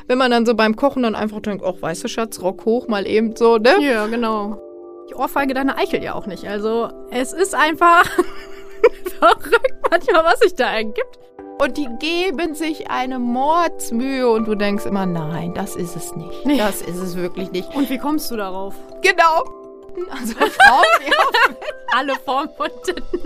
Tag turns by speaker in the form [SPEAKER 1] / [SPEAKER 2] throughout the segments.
[SPEAKER 1] wenn man dann so beim Kochen dann einfach denkt, ach, weißt du, Schatz, Rock hoch, mal eben so, ne?
[SPEAKER 2] Ja, genau. Ich ohrfeige deine Eichel ja auch nicht. Also, es ist einfach verrückt manchmal, was sich da ergibt.
[SPEAKER 1] Und die geben sich eine Mordsmühe und du denkst immer, nein, das ist es nicht.
[SPEAKER 2] Nee.
[SPEAKER 1] Das ist es wirklich nicht.
[SPEAKER 2] Und wie kommst du darauf?
[SPEAKER 1] Genau. Also Frauen,
[SPEAKER 2] Alle Formen von Titten.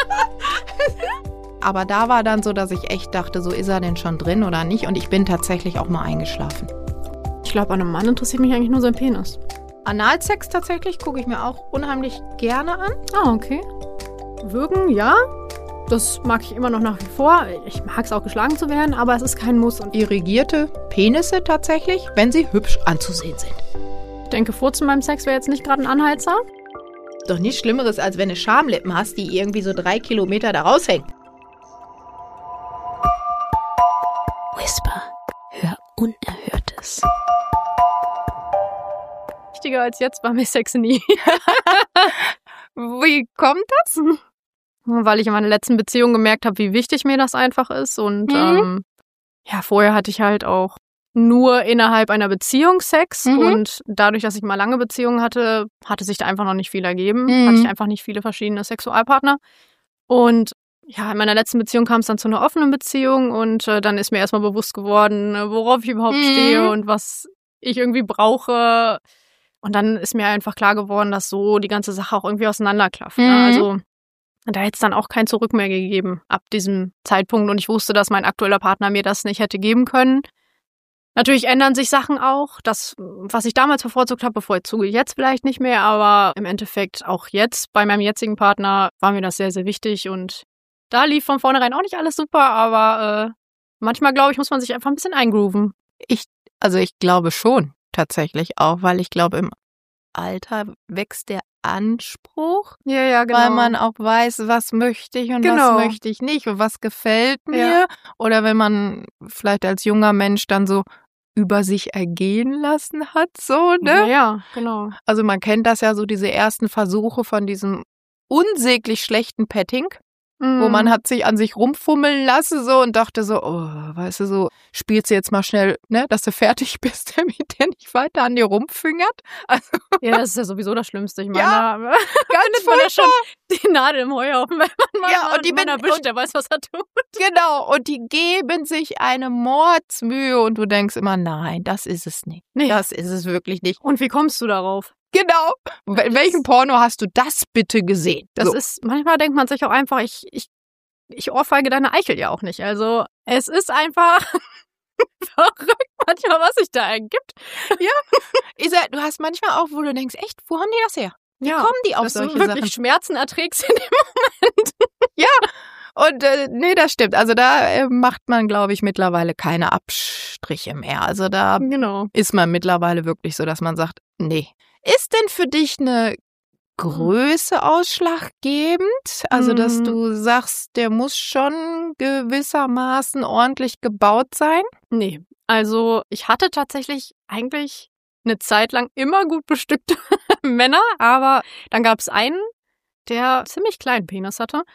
[SPEAKER 1] Aber da war dann so, dass ich echt dachte, so ist er denn schon drin oder nicht? Und ich bin tatsächlich auch mal eingeschlafen.
[SPEAKER 2] Ich glaube, an einem Mann interessiert mich eigentlich nur sein Penis.
[SPEAKER 1] Analsex tatsächlich gucke ich mir auch unheimlich gerne an.
[SPEAKER 2] Ah, okay. Würgen, ja. Das mag ich immer noch nach wie vor. Ich mag es auch, geschlagen zu werden, aber es ist kein Muss. Und
[SPEAKER 1] Irrigierte Penisse tatsächlich, wenn sie hübsch anzusehen sind.
[SPEAKER 2] ich denke, Furzen beim Sex wäre jetzt nicht gerade ein Anheizer.
[SPEAKER 1] Doch nichts Schlimmeres, als wenn du Schamlippen hast, die irgendwie so 3 Kilometer da raushängen.
[SPEAKER 3] Whisper, hör Unerhörtes.
[SPEAKER 2] Wichtiger als jetzt war mir Sex nie.
[SPEAKER 1] Wie kommt das?
[SPEAKER 2] Weil ich in meiner letzten Beziehung gemerkt habe, wie wichtig mir das einfach ist. Und vorher hatte ich halt auch nur innerhalb einer Beziehung Sex. Und dadurch, dass ich mal lange Beziehungen hatte, hatte sich da einfach noch nicht viel ergeben. Hatte ich einfach nicht viele verschiedene Sexualpartner. Und ja, in meiner letzten Beziehung kam es dann zu einer offenen Beziehung. Und dann ist mir erstmal bewusst geworden, worauf ich überhaupt stehe und was ich irgendwie brauche. Und dann ist mir einfach klar geworden, dass so die ganze Sache auch irgendwie auseinanderklafft. Ne? Also da hätte es dann auch kein Zurück mehr gegeben ab diesem Zeitpunkt. Und ich wusste, dass mein aktueller Partner mir das nicht hätte geben können. Natürlich ändern sich Sachen auch. Das, was ich damals bevorzugt habe, bevorzuge ich jetzt vielleicht nicht mehr. Aber im Endeffekt auch jetzt bei meinem jetzigen Partner war mir das sehr, sehr wichtig. Und da lief von vornherein auch nicht alles super. Aber manchmal, glaube ich, muss man sich einfach ein bisschen eingrooven.
[SPEAKER 1] Ich glaube schon tatsächlich auch, weil ich glaube, im Alter wächst der Anspruch,
[SPEAKER 2] Ja, genau.
[SPEAKER 1] weil man auch weiß, was möchte ich und
[SPEAKER 2] Genau.
[SPEAKER 1] was möchte ich nicht und was gefällt mir. Oder wenn man vielleicht als junger Mensch dann so über sich ergehen lassen hat, so, ne?
[SPEAKER 2] Ja, genau.
[SPEAKER 1] Also man kennt das ja so, diese ersten Versuche von diesem unsäglich schlechten Petting, wo man hat sich an sich rumfummeln lassen so und dachte so, oh, weißt du, so spielst du jetzt mal schnell, ne, dass du fertig bist, damit der nicht weiter an dir rumfingert. Also,
[SPEAKER 2] Ja, das ist ja sowieso das Schlimmste. Ich meine,
[SPEAKER 1] Ja,
[SPEAKER 2] da
[SPEAKER 1] ganz
[SPEAKER 2] man ja schon
[SPEAKER 1] furchtbar.
[SPEAKER 2] die Nadel im Heuhaufen, wenn man
[SPEAKER 1] Ja,
[SPEAKER 2] mal
[SPEAKER 1] und die
[SPEAKER 2] jemanden erwischt, der weiß, was er tut.
[SPEAKER 1] Genau, und die geben sich eine Mordsmühe und du denkst immer, nein, das ist es nicht.
[SPEAKER 2] Nee.
[SPEAKER 1] Das ist es wirklich nicht.
[SPEAKER 2] Und wie kommst du darauf?
[SPEAKER 1] Genau. In welchem Porno hast du das bitte gesehen?
[SPEAKER 2] Das
[SPEAKER 1] So.
[SPEAKER 2] ist, manchmal denkt man sich auch einfach, ich ohrfeige deine Eichel ja auch nicht. Also, es ist einfach verrückt manchmal, was sich da ergibt.
[SPEAKER 1] Du hast manchmal auch, wo du denkst, echt, wo haben die das her? Wie
[SPEAKER 2] Ja,
[SPEAKER 1] kommen die auf
[SPEAKER 2] dass du
[SPEAKER 1] solche
[SPEAKER 2] wirklich
[SPEAKER 1] Sachen?
[SPEAKER 2] Schmerzen erträgst in dem
[SPEAKER 1] Und nee, das stimmt. Also da macht man, glaube ich, mittlerweile keine Abstriche mehr. Also da
[SPEAKER 2] Genau.
[SPEAKER 1] ist man mittlerweile wirklich so, dass man sagt, nee. Ist denn für dich eine Größe ausschlaggebend? Also, dass du sagst, der muss schon gewissermaßen ordentlich gebaut sein?
[SPEAKER 2] Nee, also ich hatte tatsächlich eigentlich eine Zeit lang immer gut bestückte Männer, aber dann gab es einen, der ziemlich kleinen Penis hatte.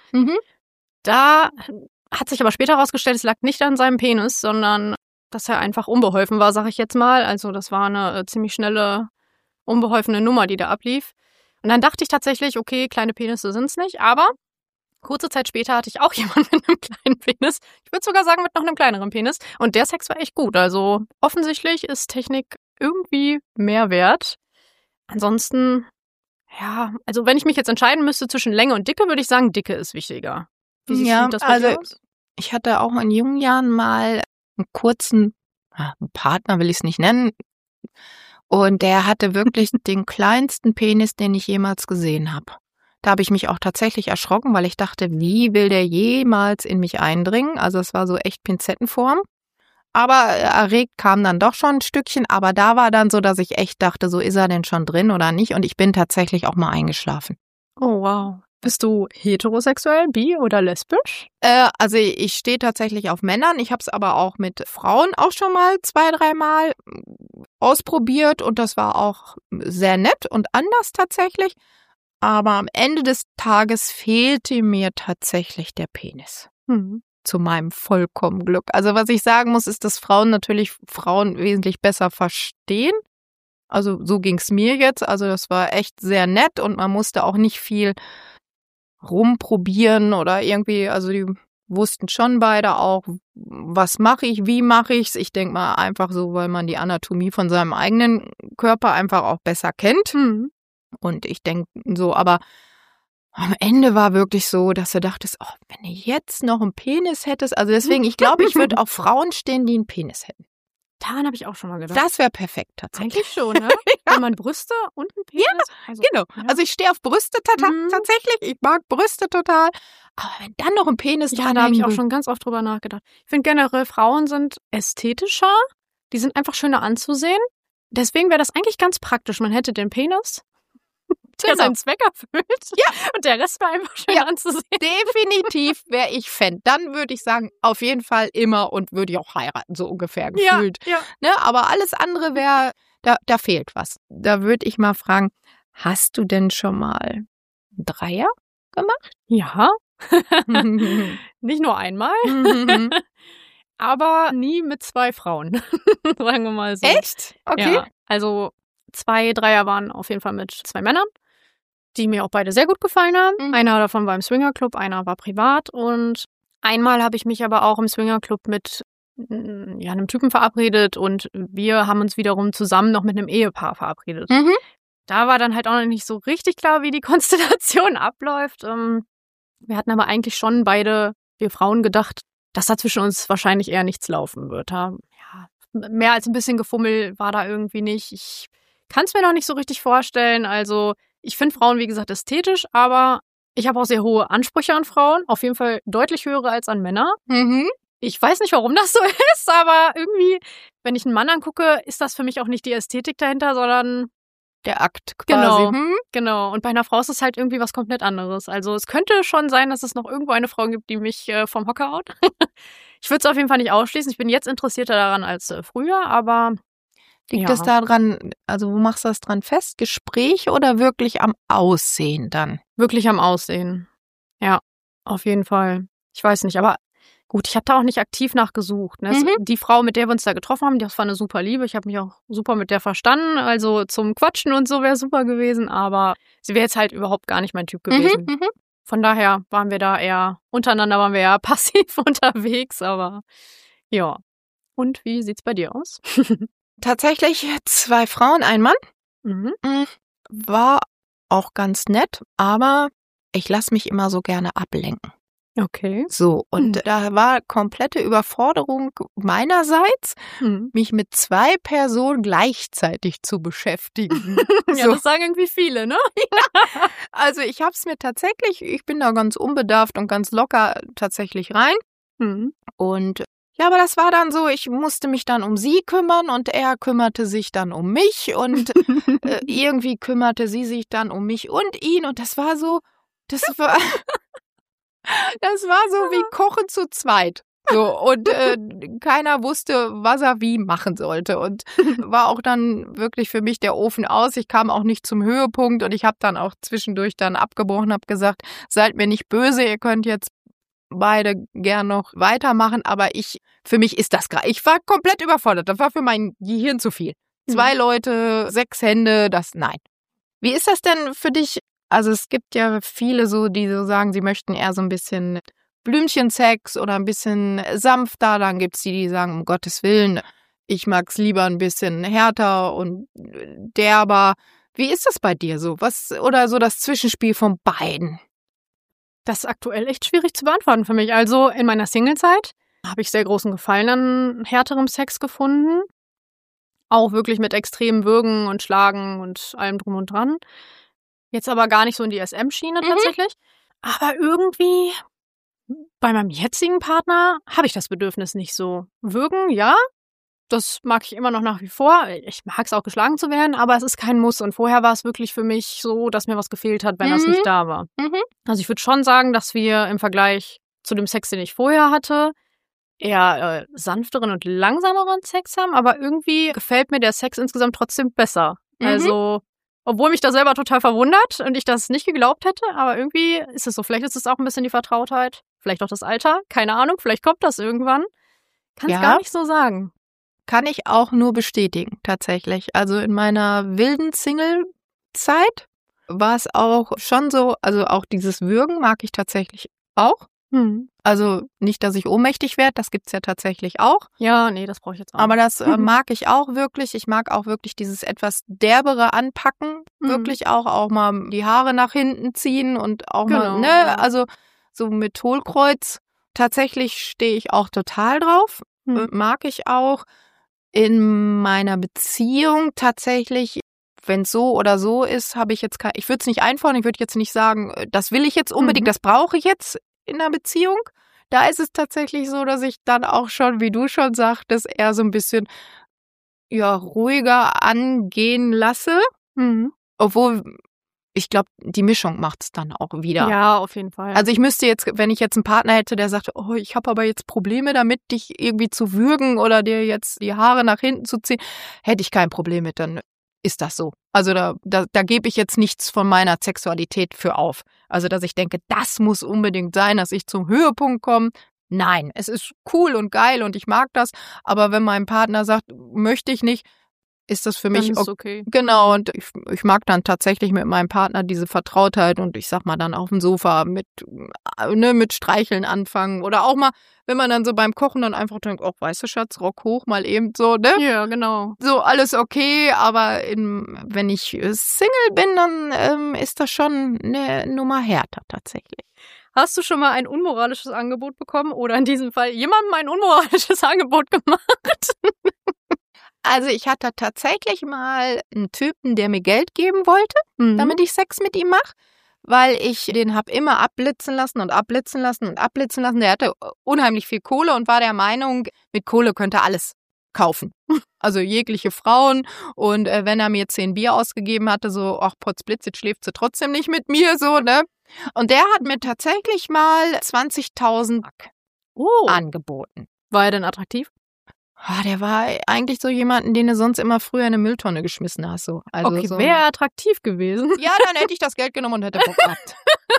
[SPEAKER 2] Da hat sich aber später herausgestellt, es lag nicht an seinem Penis, sondern dass er einfach unbeholfen war, sag ich jetzt mal. Also das war eine ziemlich schnelle, unbeholfene Nummer, die da ablief. Und dann dachte ich tatsächlich, okay, kleine Penisse sind's nicht, aber kurze Zeit später hatte ich auch jemanden mit einem kleinen Penis. Ich würde sogar sagen, mit noch einem kleineren Penis. Und der Sex war echt gut. Also offensichtlich ist Technik irgendwie mehr wert. Ansonsten, ja, also wenn ich mich jetzt entscheiden müsste zwischen Länge und Dicke, würde ich sagen, Dicke ist wichtiger. Wie sieht das bei dir aus?
[SPEAKER 1] Ich hatte auch in jungen Jahren mal einen kurzen einen Partner, will ich es nicht nennen. Und der hatte wirklich den kleinsten Penis, den ich jemals gesehen habe. Da habe ich mich auch tatsächlich erschrocken, weil ich dachte, wie will der jemals in mich eindringen? Also es war so echt Pinzettenform. Aber erregt kam dann doch schon ein Stückchen. Aber da war dann so, dass ich echt dachte, so ist er denn schon drin oder nicht? Und ich bin tatsächlich auch mal eingeschlafen.
[SPEAKER 2] Oh, wow. Bist du heterosexuell, bi oder lesbisch?
[SPEAKER 1] Also ich stehe tatsächlich auf Männern. Ich habe es aber auch mit Frauen auch schon mal 2-3 Mal ausprobiert. Und das war auch sehr nett und anders tatsächlich. Aber am Ende des Tages fehlte mir tatsächlich der Penis. zu meinem vollkommenen Glück. Also was ich sagen muss, ist, dass Frauen wesentlich besser verstehen. Also so ging's mir jetzt. Also das war echt sehr nett und man musste auch nicht viel rumprobieren oder irgendwie, also die wussten schon beide auch, was mache ich, wie mache ich's. Ich denke mal einfach so, weil man die Anatomie von seinem eigenen Körper einfach auch besser kennt. Und ich denke so, aber am Ende war wirklich so, dass du dachtest, oh, wenn du jetzt noch einen Penis hättest, also deswegen, ich glaube, ich würde auf Frauen stehen, die einen Penis hätten.
[SPEAKER 2] Daran habe ich auch schon mal gedacht.
[SPEAKER 1] Das wäre perfekt tatsächlich.
[SPEAKER 2] Eigentlich schon, ne? Wenn man Brüste und einen Penis.
[SPEAKER 1] Ja,
[SPEAKER 2] also,
[SPEAKER 1] genau.
[SPEAKER 2] Ja.
[SPEAKER 1] Also ich stehe auf Brüste tatsächlich. Ich mag Brüste total. Aber wenn dann noch ein Penis
[SPEAKER 2] Ja,
[SPEAKER 1] dran
[SPEAKER 2] da habe ich
[SPEAKER 1] hängen
[SPEAKER 2] auch schon ganz oft drüber nachgedacht. Ich finde generell, Frauen sind ästhetischer. Die sind einfach schöner anzusehen. Deswegen wäre das eigentlich ganz praktisch. Man hätte den Penis, der
[SPEAKER 1] Genau.
[SPEAKER 2] seinen Zweck erfüllt.
[SPEAKER 1] Ja.
[SPEAKER 2] Und der Rest wäre einfach schön
[SPEAKER 1] Ja.
[SPEAKER 2] anzusehen.
[SPEAKER 1] Definitiv wäre ich Fan. Dann würde ich sagen, auf jeden Fall immer und würde ich auch heiraten, so ungefähr gefühlt.
[SPEAKER 2] Ja.
[SPEAKER 1] Ne? Aber alles andere wäre, da fehlt was. Da würde ich mal fragen, hast du denn schon mal einen Dreier gemacht?
[SPEAKER 2] Ja. Nicht nur einmal, aber nie mit 2 Frauen. Sagen wir mal so.
[SPEAKER 1] Echt? Okay.
[SPEAKER 2] Ja, also 2 Dreier waren auf jeden Fall mit 2 Männern, die mir auch beide sehr gut gefallen haben.
[SPEAKER 1] Mhm.
[SPEAKER 2] Einer davon war im Swingerclub, einer war privat. Und einmal habe ich mich aber auch im Swingerclub mit einem Typen verabredet und wir haben uns wiederum zusammen noch mit einem Ehepaar verabredet.
[SPEAKER 1] Mhm.
[SPEAKER 2] Da war dann halt auch noch nicht so richtig klar, wie die Konstellation abläuft. Wir hatten aber eigentlich schon beide, wir Frauen, gedacht, dass da zwischen uns wahrscheinlich eher nichts laufen wird. Ja, mehr als ein bisschen Gefummel war da irgendwie nicht. Ich kann es mir noch nicht so richtig vorstellen. Also ich finde Frauen, wie gesagt, ästhetisch, aber ich habe auch sehr hohe Ansprüche an Frauen. Auf jeden Fall deutlich höhere als an Männer.
[SPEAKER 1] Mhm.
[SPEAKER 2] Ich weiß nicht, warum das so ist, aber irgendwie, wenn ich einen Mann angucke, ist das für mich auch nicht die Ästhetik dahinter, sondern
[SPEAKER 1] Der Akt quasi.
[SPEAKER 2] Genau. Genau. Und bei einer Frau ist es halt irgendwie was komplett anderes. Also es könnte schon sein, dass es noch irgendwo eine Frau gibt, die mich vom Hocker haut. Ich würde es auf jeden Fall nicht ausschließen. Ich bin jetzt interessierter daran als früher, aber
[SPEAKER 1] Liegt es daran, also wo machst du das dran fest? Gespräch oder wirklich am Aussehen dann?
[SPEAKER 2] Wirklich am Aussehen. Ja, auf jeden Fall. Ich weiß nicht, aber gut, ich habe da auch nicht aktiv nachgesucht. Ne? Die Frau, mit der wir uns da getroffen haben, das war eine super Liebe. Ich habe mich auch super mit der verstanden. Also zum Quatschen und so wäre super gewesen, aber sie wäre jetzt halt überhaupt gar nicht mein Typ gewesen. Von daher waren wir da eher, untereinander waren wir eher passiv unterwegs, aber ja. Und wie sieht's bei dir aus?
[SPEAKER 1] Tatsächlich 2 Frauen, ein Mann.
[SPEAKER 2] Mhm.
[SPEAKER 1] War auch ganz nett, aber ich lasse mich immer so gerne ablenken.
[SPEAKER 2] Okay.
[SPEAKER 1] So, und da war komplette Überforderung meinerseits, mich mit 2 Personen gleichzeitig zu beschäftigen.
[SPEAKER 2] Ja,
[SPEAKER 1] So.
[SPEAKER 2] das sagen irgendwie viele, ne?
[SPEAKER 1] Also ich habe es mir tatsächlich, ich bin da ganz unbedarft und ganz locker tatsächlich rein. Und ja, aber das war dann so, ich musste mich dann um sie kümmern und er kümmerte sich dann um mich und irgendwie kümmerte sie sich dann um mich und ihn und das war so wie Kochen zu zweit. So, und keiner wusste, was er wie machen sollte. Und war auch dann wirklich für mich der Ofen aus. Ich kam auch nicht zum Höhepunkt und ich habe dann auch zwischendurch dann abgebrochen, habe gesagt, seid mir nicht böse, ihr könnt jetzt beide gern noch weitermachen, aber für mich ist das gerade, ich war komplett überfordert. Das war für mein Gehirn zu viel. 2 Leute, 6 Hände, nein. Wie ist das denn für dich? Also es gibt ja viele so, die so sagen, sie möchten eher so ein bisschen Blümchensex oder ein bisschen sanfter. Dann gibt's die sagen, um Gottes Willen, ich mag's lieber ein bisschen härter und derber. Wie ist das bei dir so? Oder so das Zwischenspiel von beiden?
[SPEAKER 2] Das ist aktuell echt schwierig zu beantworten für mich. Also in meiner Singlezeit habe ich sehr großen Gefallen an härterem Sex gefunden. Auch wirklich mit extremem Würgen und Schlagen und allem drum und dran. Jetzt aber gar nicht so in die SM-Schiene tatsächlich. Aber irgendwie bei meinem jetzigen Partner habe ich das Bedürfnis nicht so. Würgen, ja, das mag ich immer noch nach wie vor. Ich mag es auch, geschlagen zu werden, aber es ist kein Muss. Und vorher war es wirklich für mich so, dass mir was gefehlt hat, wenn das nicht da war. Also ich würde schon sagen, dass wir im Vergleich zu dem Sex, den ich vorher hatte, eher sanfteren und langsameren Sex haben. Aber irgendwie gefällt mir der Sex insgesamt trotzdem besser. Also, obwohl mich das selber total verwundert und ich das nicht geglaubt hätte, aber irgendwie ist es so. Vielleicht ist es auch ein bisschen die Vertrautheit. Vielleicht auch das Alter, keine Ahnung, vielleicht kommt das irgendwann. Kann es gar nicht so sagen.
[SPEAKER 1] Kann ich auch nur bestätigen, tatsächlich. Also in meiner wilden Single-Zeit war es auch schon so, also auch dieses Würgen mag ich tatsächlich auch. Also nicht, dass ich ohnmächtig werde, das gibt's ja tatsächlich auch.
[SPEAKER 2] Ja, nee, das brauche ich jetzt auch.
[SPEAKER 1] Aber das mag ich auch wirklich. Ich mag auch wirklich dieses etwas derbere Anpacken. Wirklich auch mal die Haare nach hinten ziehen und auch mal, ne, also so mit Hohlkreuz. Tatsächlich stehe ich auch total drauf. Mag ich auch. In meiner Beziehung tatsächlich, wenn es so oder so ist, habe ich jetzt ich würde es nicht einfordern, ich würde jetzt nicht sagen, das will ich jetzt unbedingt, das brauche ich jetzt in einer Beziehung. Da ist es tatsächlich so, dass ich dann auch schon, wie du schon sagtest, eher so ein bisschen ruhiger angehen lasse. Obwohl, ich glaube, die Mischung macht es dann auch wieder.
[SPEAKER 2] Ja, auf jeden Fall.
[SPEAKER 1] Also ich müsste jetzt, wenn ich jetzt einen Partner hätte, der sagt, oh, ich habe aber jetzt Probleme damit, dich irgendwie zu würgen oder dir jetzt die Haare nach hinten zu ziehen, hätte ich kein Problem mit, dann ist das so. Also da gebe ich jetzt nichts von meiner Sexualität für auf. Also dass ich denke, das muss unbedingt sein, dass ich zum Höhepunkt komme. Nein, es ist cool und geil und ich mag das, aber wenn mein Partner sagt, möchte ich nicht, ist das für mich
[SPEAKER 2] okay.
[SPEAKER 1] Genau, und ich mag dann tatsächlich mit meinem Partner diese Vertrautheit und ich sag mal dann auf dem Sofa mit Streicheln anfangen oder auch mal, wenn man dann so beim Kochen dann einfach denkt, oh, weißt du, Schatz, Rock hoch, mal eben so, ne?
[SPEAKER 2] Ja, genau.
[SPEAKER 1] So alles okay, aber wenn ich Single bin, dann ist das schon eine Nummer härter tatsächlich.
[SPEAKER 2] Hast du schon mal ein unmoralisches Angebot bekommen oder in diesem Fall jemandem ein unmoralisches Angebot gemacht?
[SPEAKER 1] Also ich hatte tatsächlich mal einen Typen, der mir Geld geben wollte, damit ich Sex mit ihm mache, weil ich den habe immer abblitzen lassen und abblitzen lassen und abblitzen lassen. Der hatte unheimlich viel Kohle und war der Meinung, mit Kohle könnte er alles kaufen. Also jegliche Frauen. Und wenn er mir 10 Bier ausgegeben hatte, so, ach Potzblitz, jetzt schläft sie trotzdem nicht mit mir, so, ne? Und der hat mir tatsächlich mal 20.000 Mark angeboten.
[SPEAKER 2] War er denn attraktiv?
[SPEAKER 1] Der war eigentlich so jemanden, den du sonst immer früher in eine Mülltonne geschmissen hast. So. Also
[SPEAKER 2] okay,
[SPEAKER 1] so
[SPEAKER 2] wäre er attraktiv gewesen?
[SPEAKER 1] Ja, dann hätte ich das Geld genommen und hätte Bock gehabt.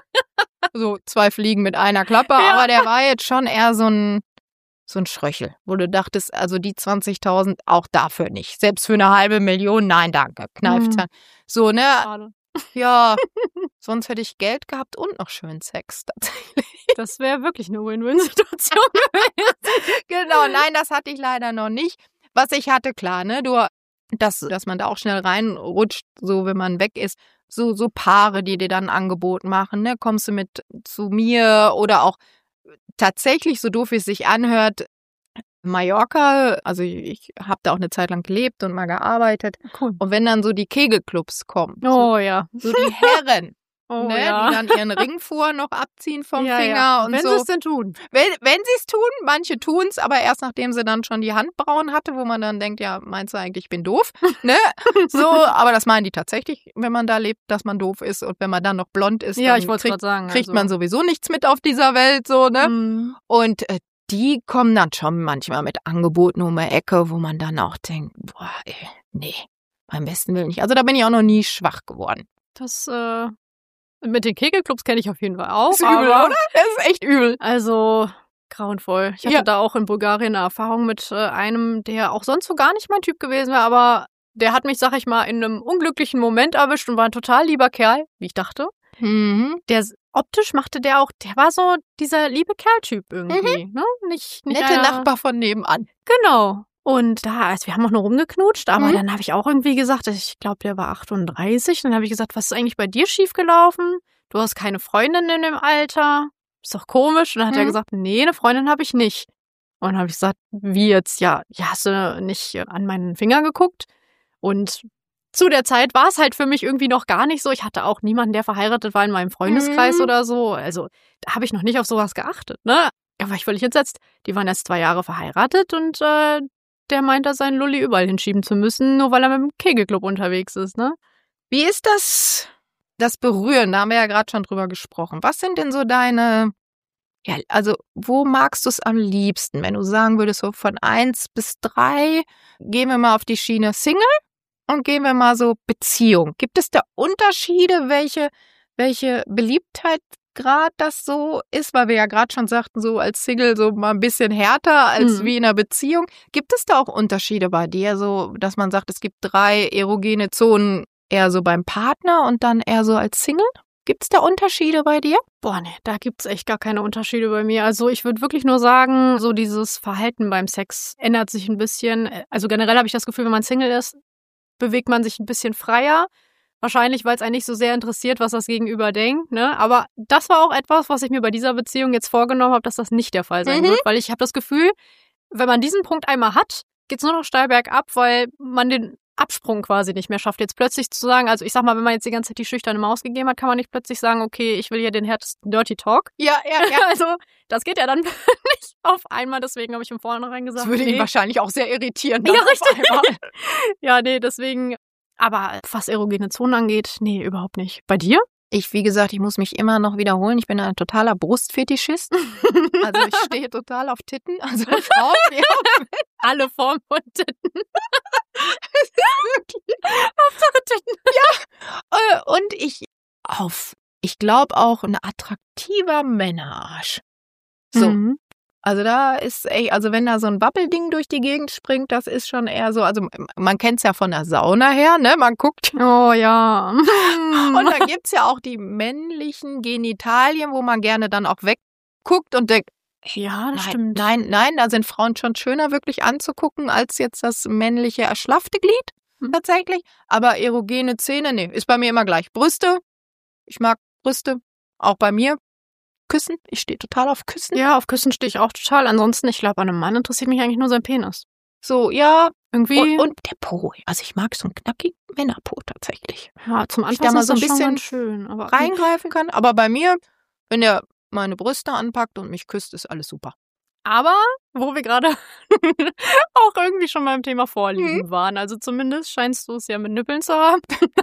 [SPEAKER 1] So 2 Fliegen mit einer Klappe, aber der war jetzt schon eher so ein Schröchel, wo du dachtest, also die 20.000 auch dafür nicht. Selbst für 500.000, nein, danke. Kneift dann. So, ne?
[SPEAKER 2] Schade.
[SPEAKER 1] Ja, sonst hätte ich Geld gehabt und noch schön Sex tatsächlich.
[SPEAKER 2] Das wäre wirklich eine Win-Win-Situation gewesen.
[SPEAKER 1] Genau, nein, das hatte ich leider noch nicht. Was ich hatte, klar, ne, dass man da auch schnell reinrutscht, so wenn man weg ist, so Paare, die dir dann ein Angebot machen, ne, kommst du mit zu mir oder auch tatsächlich, so doof wie es sich anhört, Mallorca, also ich habe da auch eine Zeit lang gelebt und mal gearbeitet.
[SPEAKER 2] Cool.
[SPEAKER 1] Und wenn dann so die Kegelclubs kommen,
[SPEAKER 2] so
[SPEAKER 1] die Herren,
[SPEAKER 2] die
[SPEAKER 1] dann ihren Ringfuhr noch abziehen vom Finger und
[SPEAKER 2] wenn
[SPEAKER 1] so.
[SPEAKER 2] sie es denn tun.
[SPEAKER 1] Wenn sie es tun, manche tun es, aber erst nachdem sie dann schon die Hand braun hatte, wo man dann denkt, ja, meinst du eigentlich, ich bin doof? Ne? So, aber das meinen die tatsächlich, wenn man da lebt, dass man doof ist und wenn man dann noch blond ist,
[SPEAKER 2] ja,
[SPEAKER 1] dann
[SPEAKER 2] ich wollte es gerade sagen,
[SPEAKER 1] kriegt man sowieso nichts mit auf dieser Welt, so, ne? Und die kommen dann schon manchmal mit Angeboten um die Ecke, wo man dann auch denkt, boah, nee, beim besten Willen nicht. Also da bin ich auch noch nie schwach geworden.
[SPEAKER 2] Das, mit den Kegelclubs kenne ich auf jeden Fall auch.
[SPEAKER 1] Das ist übel, oder? Das ist echt übel.
[SPEAKER 2] Also, grauenvoll. Ich hatte da auch in Bulgarien eine Erfahrung mit einem, der auch sonst so gar nicht mein Typ gewesen wäre, aber der hat mich, sag ich mal, in einem unglücklichen Moment erwischt und war ein total lieber Kerl, wie ich dachte. Der optisch machte der war so dieser liebe Kerl-Typ irgendwie, ne? Nicht
[SPEAKER 1] nette Nachbar von nebenan.
[SPEAKER 2] Genau. Und wir haben auch nur rumgeknutscht, aber dann habe ich auch irgendwie gesagt, ich glaube, der war 38. Dann habe ich gesagt, was ist eigentlich bei dir schiefgelaufen? Du hast keine Freundin in dem Alter. Ist doch komisch. Und dann hat er gesagt, nee, eine Freundin habe ich nicht. Und dann habe ich gesagt, wie jetzt? Ja, hast du nicht an meinen Finger geguckt? Und zu der Zeit war es halt für mich irgendwie noch gar nicht so. Ich hatte auch niemanden, der verheiratet war in meinem Freundeskreis oder so. Also da habe ich noch nicht auf sowas geachtet, ne? Da war ich völlig entsetzt. Die waren erst 2 Jahre verheiratet und der meint, da seinen Lulli überall hinschieben zu müssen, nur weil er mit dem Kegelclub unterwegs ist, ne?
[SPEAKER 1] Wie ist das Berühren? Da haben wir ja gerade schon drüber gesprochen. Was sind denn so deine, also wo magst du es am liebsten? Wenn du sagen würdest, so von 1 bis 3, gehen wir mal auf die Schiene Single und gehen wir mal so Beziehung. Gibt es da Unterschiede, welche Beliebtheit gerade das so ist, weil wir ja gerade schon sagten, so als Single so mal ein bisschen härter als wie in einer Beziehung. Gibt es da auch Unterschiede bei dir, so dass man sagt, es gibt 3 erogene Zonen eher so beim Partner und dann eher so als Single? Gibt es da Unterschiede bei dir?
[SPEAKER 2] Boah, nee, da gibt's echt gar keine Unterschiede bei mir. Also ich würde wirklich nur sagen, so dieses Verhalten beim Sex ändert sich ein bisschen. Also generell habe ich das Gefühl, wenn man Single ist, bewegt man sich ein bisschen freier. Wahrscheinlich, weil es einen nicht so sehr interessiert, was das Gegenüber denkt, ne? Aber das war auch etwas, was ich mir bei dieser Beziehung jetzt vorgenommen habe, dass das nicht der Fall sein wird. Weil ich habe das Gefühl, wenn man diesen Punkt einmal hat, geht's nur noch steil bergab, weil man den Absprung quasi nicht mehr schafft. Jetzt plötzlich zu sagen, also ich sag mal, wenn man jetzt die ganze Zeit die schüchterne Maus gegeben hat, kann man nicht plötzlich sagen, okay, ich will hier den härtesten Dirty Talk.
[SPEAKER 1] Ja.
[SPEAKER 2] Also das geht ja dann nicht auf einmal, deswegen habe ich im Vornherein gesagt,
[SPEAKER 1] Das würde ihn wahrscheinlich auch sehr irritieren.
[SPEAKER 2] Ja, richtig. Ja, nee, deswegen, aber was erogene Zonen angeht, nee, überhaupt nicht. Bei dir?
[SPEAKER 1] Wie gesagt, ich muss mich immer noch wiederholen. Ich bin ein totaler Brustfetischist. Also ich stehe total auf Titten. Also Frauen,
[SPEAKER 2] alle Formen von Titten. Hauptsache Titten.
[SPEAKER 1] Ja. Und ich glaube auch ein attraktiver Männerarsch. So. Also da ist, also wenn da so ein Wappelding durch die Gegend springt, das ist schon eher so, also man kennt's ja von der Sauna her, ne? Man guckt.
[SPEAKER 2] Oh ja.
[SPEAKER 1] Und da gibt's ja auch die männlichen Genitalien, wo man gerne dann auch wegguckt und denkt,
[SPEAKER 2] ja, das stimmt.
[SPEAKER 1] Nein, da sind Frauen schon schöner wirklich anzugucken, als jetzt das männliche erschlaffte Glied, tatsächlich. Aber erogene Zähne, nee, ist bei mir immer gleich. Brüste, ich mag Brüste, auch bei mir. Küssen, ich stehe total auf Küssen.
[SPEAKER 2] Ja, auf Küssen stehe ich auch total. Ansonsten, ich glaube, an einem Mann interessiert mich eigentlich nur sein Penis.
[SPEAKER 1] So, ja.
[SPEAKER 2] Irgendwie.
[SPEAKER 1] Und der Po. Also ich mag so einen knackigen Männerpo tatsächlich.
[SPEAKER 2] Ja, zum Anfang
[SPEAKER 1] da mal
[SPEAKER 2] ist
[SPEAKER 1] so ein
[SPEAKER 2] das schon
[SPEAKER 1] bisschen
[SPEAKER 2] ganz schön, aber
[SPEAKER 1] reingreifen kann. Aber bei mir, wenn der meine Brüste anpackt und mich küsst, ist alles super.
[SPEAKER 2] Aber, wo wir gerade auch irgendwie schon beim Thema Vorlieben waren, also zumindest scheinst du es ja mit Nippeln zu haben.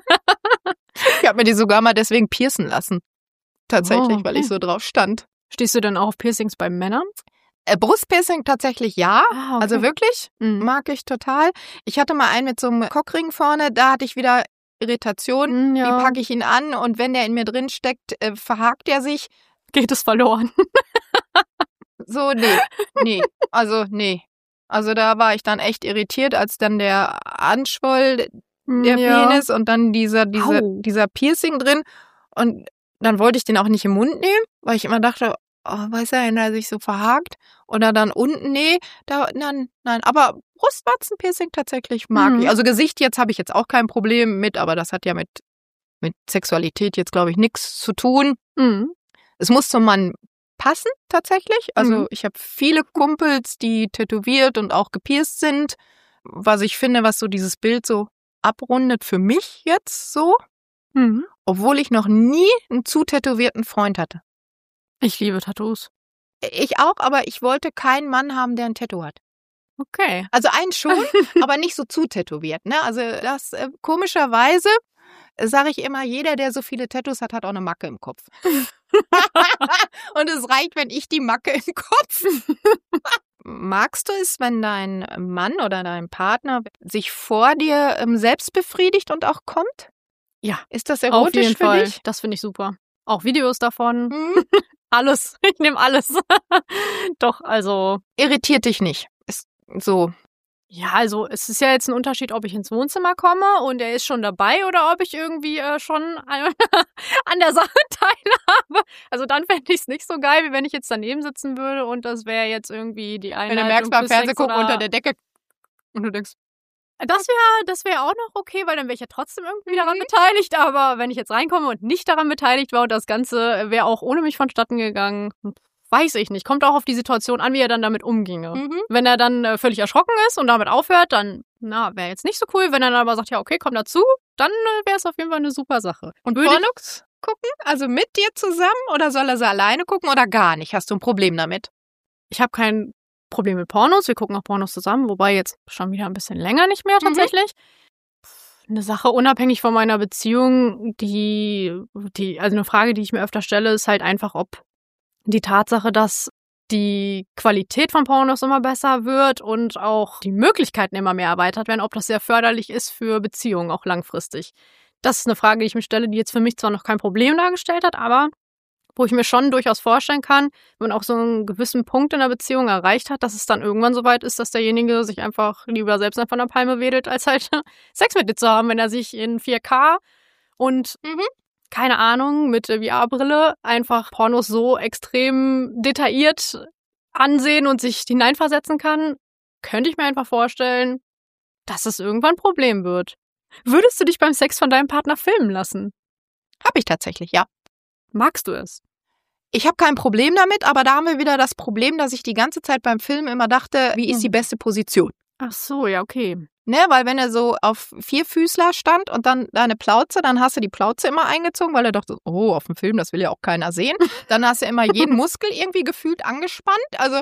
[SPEAKER 1] Ich habe mir die sogar mal deswegen piercen lassen. Tatsächlich, weil ich so drauf stand.
[SPEAKER 2] Stehst du denn auch auf Piercings bei Männern?
[SPEAKER 1] Brustpiercing tatsächlich ja.
[SPEAKER 2] Okay.
[SPEAKER 1] Also wirklich, mag ich total. Ich hatte mal einen mit so einem Cockring vorne, da hatte ich wieder Irritation.
[SPEAKER 2] Ja.
[SPEAKER 1] Wie packe ich ihn an? Und wenn der in mir drin steckt, verhakt er sich.
[SPEAKER 2] Geht es verloren.
[SPEAKER 1] So, nee. Also da war ich dann echt irritiert, als dann der anschwoll, der Penis und dann dieser Piercing drin. Und dann wollte ich den auch nicht im Mund nehmen, weil ich immer dachte, weiß er, wenn er sich so verhakt. Oder dann unten, nein. Aber Brustwarzenpiercing tatsächlich mag ich. Also Gesicht habe ich jetzt auch kein Problem mit, aber das hat ja mit Sexualität jetzt, glaube ich, nichts zu tun. Es muss zum Mann passen, tatsächlich. Also ich habe viele Kumpels, die tätowiert und auch gepierst sind. Was ich finde, was so dieses Bild so abrundet für mich jetzt so. Obwohl ich noch nie einen zu tätowierten Freund hatte.
[SPEAKER 2] Ich liebe Tattoos.
[SPEAKER 1] Ich auch, aber ich wollte keinen Mann haben, der ein Tattoo hat.
[SPEAKER 2] Okay.
[SPEAKER 1] Also einen schon, aber nicht so zu tätowiert. Ne? Also das komischerweise sage ich immer, jeder, der so viele Tattoos hat, hat auch eine Macke im Kopf. Und es reicht, wenn ich die Macke im Kopf. Magst du es, wenn dein Mann oder dein Partner sich vor dir selbst befriedigt und auch kommt?
[SPEAKER 2] Ja.
[SPEAKER 1] Ist das erotisch
[SPEAKER 2] auf jeden
[SPEAKER 1] für
[SPEAKER 2] Fall.
[SPEAKER 1] dich?
[SPEAKER 2] Das finde ich super. Auch Videos davon. Alles. Ich nehme alles. Doch, also.
[SPEAKER 1] Irritiert dich nicht. Ist so.
[SPEAKER 2] Ja, also es ist ja jetzt ein Unterschied, ob ich ins Wohnzimmer komme und er ist schon dabei oder ob ich irgendwie schon an der Sache teilhabe. Also dann fände ich es nicht so geil, wie wenn ich jetzt daneben sitzen würde und das wäre jetzt irgendwie die Einleitung.
[SPEAKER 1] Wenn du merkst beim
[SPEAKER 2] fürs Sex
[SPEAKER 1] Fernsehen gucken
[SPEAKER 2] oder-
[SPEAKER 1] unter der Decke und du denkst,
[SPEAKER 2] Das wäre auch noch okay, weil dann wäre ich ja trotzdem irgendwie daran beteiligt. Aber wenn ich jetzt reinkomme und nicht daran beteiligt war und das Ganze wäre auch ohne mich vonstatten gegangen, weiß ich nicht. Kommt auch auf die Situation an, wie er dann damit umginge. Wenn er dann völlig erschrocken ist und damit aufhört, dann wäre jetzt nicht so cool. Wenn er dann aber sagt, ja okay, komm dazu, dann wäre es auf jeden Fall eine super Sache.
[SPEAKER 1] und Pornos gucken? Also mit dir zusammen oder soll er sie alleine gucken oder gar nicht? Hast du ein Problem damit?
[SPEAKER 2] Ich habe kein Problem mit Pornos. Wir gucken auch Pornos zusammen, wobei jetzt schon wieder ein bisschen länger nicht mehr tatsächlich. Eine Sache unabhängig von meiner Beziehung, also eine Frage, die ich mir öfter stelle, ist halt einfach, ob die Tatsache, dass die Qualität von Pornos immer besser wird und auch die Möglichkeiten immer mehr erweitert werden, ob das sehr förderlich ist für Beziehungen, auch langfristig. Das ist eine Frage, die ich mir stelle, die jetzt für mich zwar noch kein Problem dargestellt hat, aber wo ich mir schon durchaus vorstellen kann, wenn man auch so einen gewissen Punkt in der Beziehung erreicht hat, dass es dann irgendwann so weit ist, dass derjenige sich einfach lieber selbst von der Palme wedelt, als halt Sex mit dir zu haben, wenn er sich in 4K und keine Ahnung, mit VR-Brille einfach Pornos so extrem detailliert ansehen und sich hineinversetzen kann, könnte ich mir einfach vorstellen, dass es irgendwann ein Problem wird. Würdest du dich beim Sex von deinem Partner filmen lassen?
[SPEAKER 1] Habe ich tatsächlich, ja.
[SPEAKER 2] Magst du es?
[SPEAKER 1] Ich habe kein Problem damit, aber da haben wir wieder das Problem, dass ich die ganze Zeit beim Film immer dachte, wie ist die beste Position?
[SPEAKER 2] Ach so, ja, okay.
[SPEAKER 1] Ne, weil wenn er so auf Vierfüßler stand und dann deine Plauze, dann hast du die Plauze immer eingezogen, weil er dachte, oh, auf dem Film, das will ja auch keiner sehen. Dann hast du immer jeden Muskel irgendwie gefühlt angespannt. Also,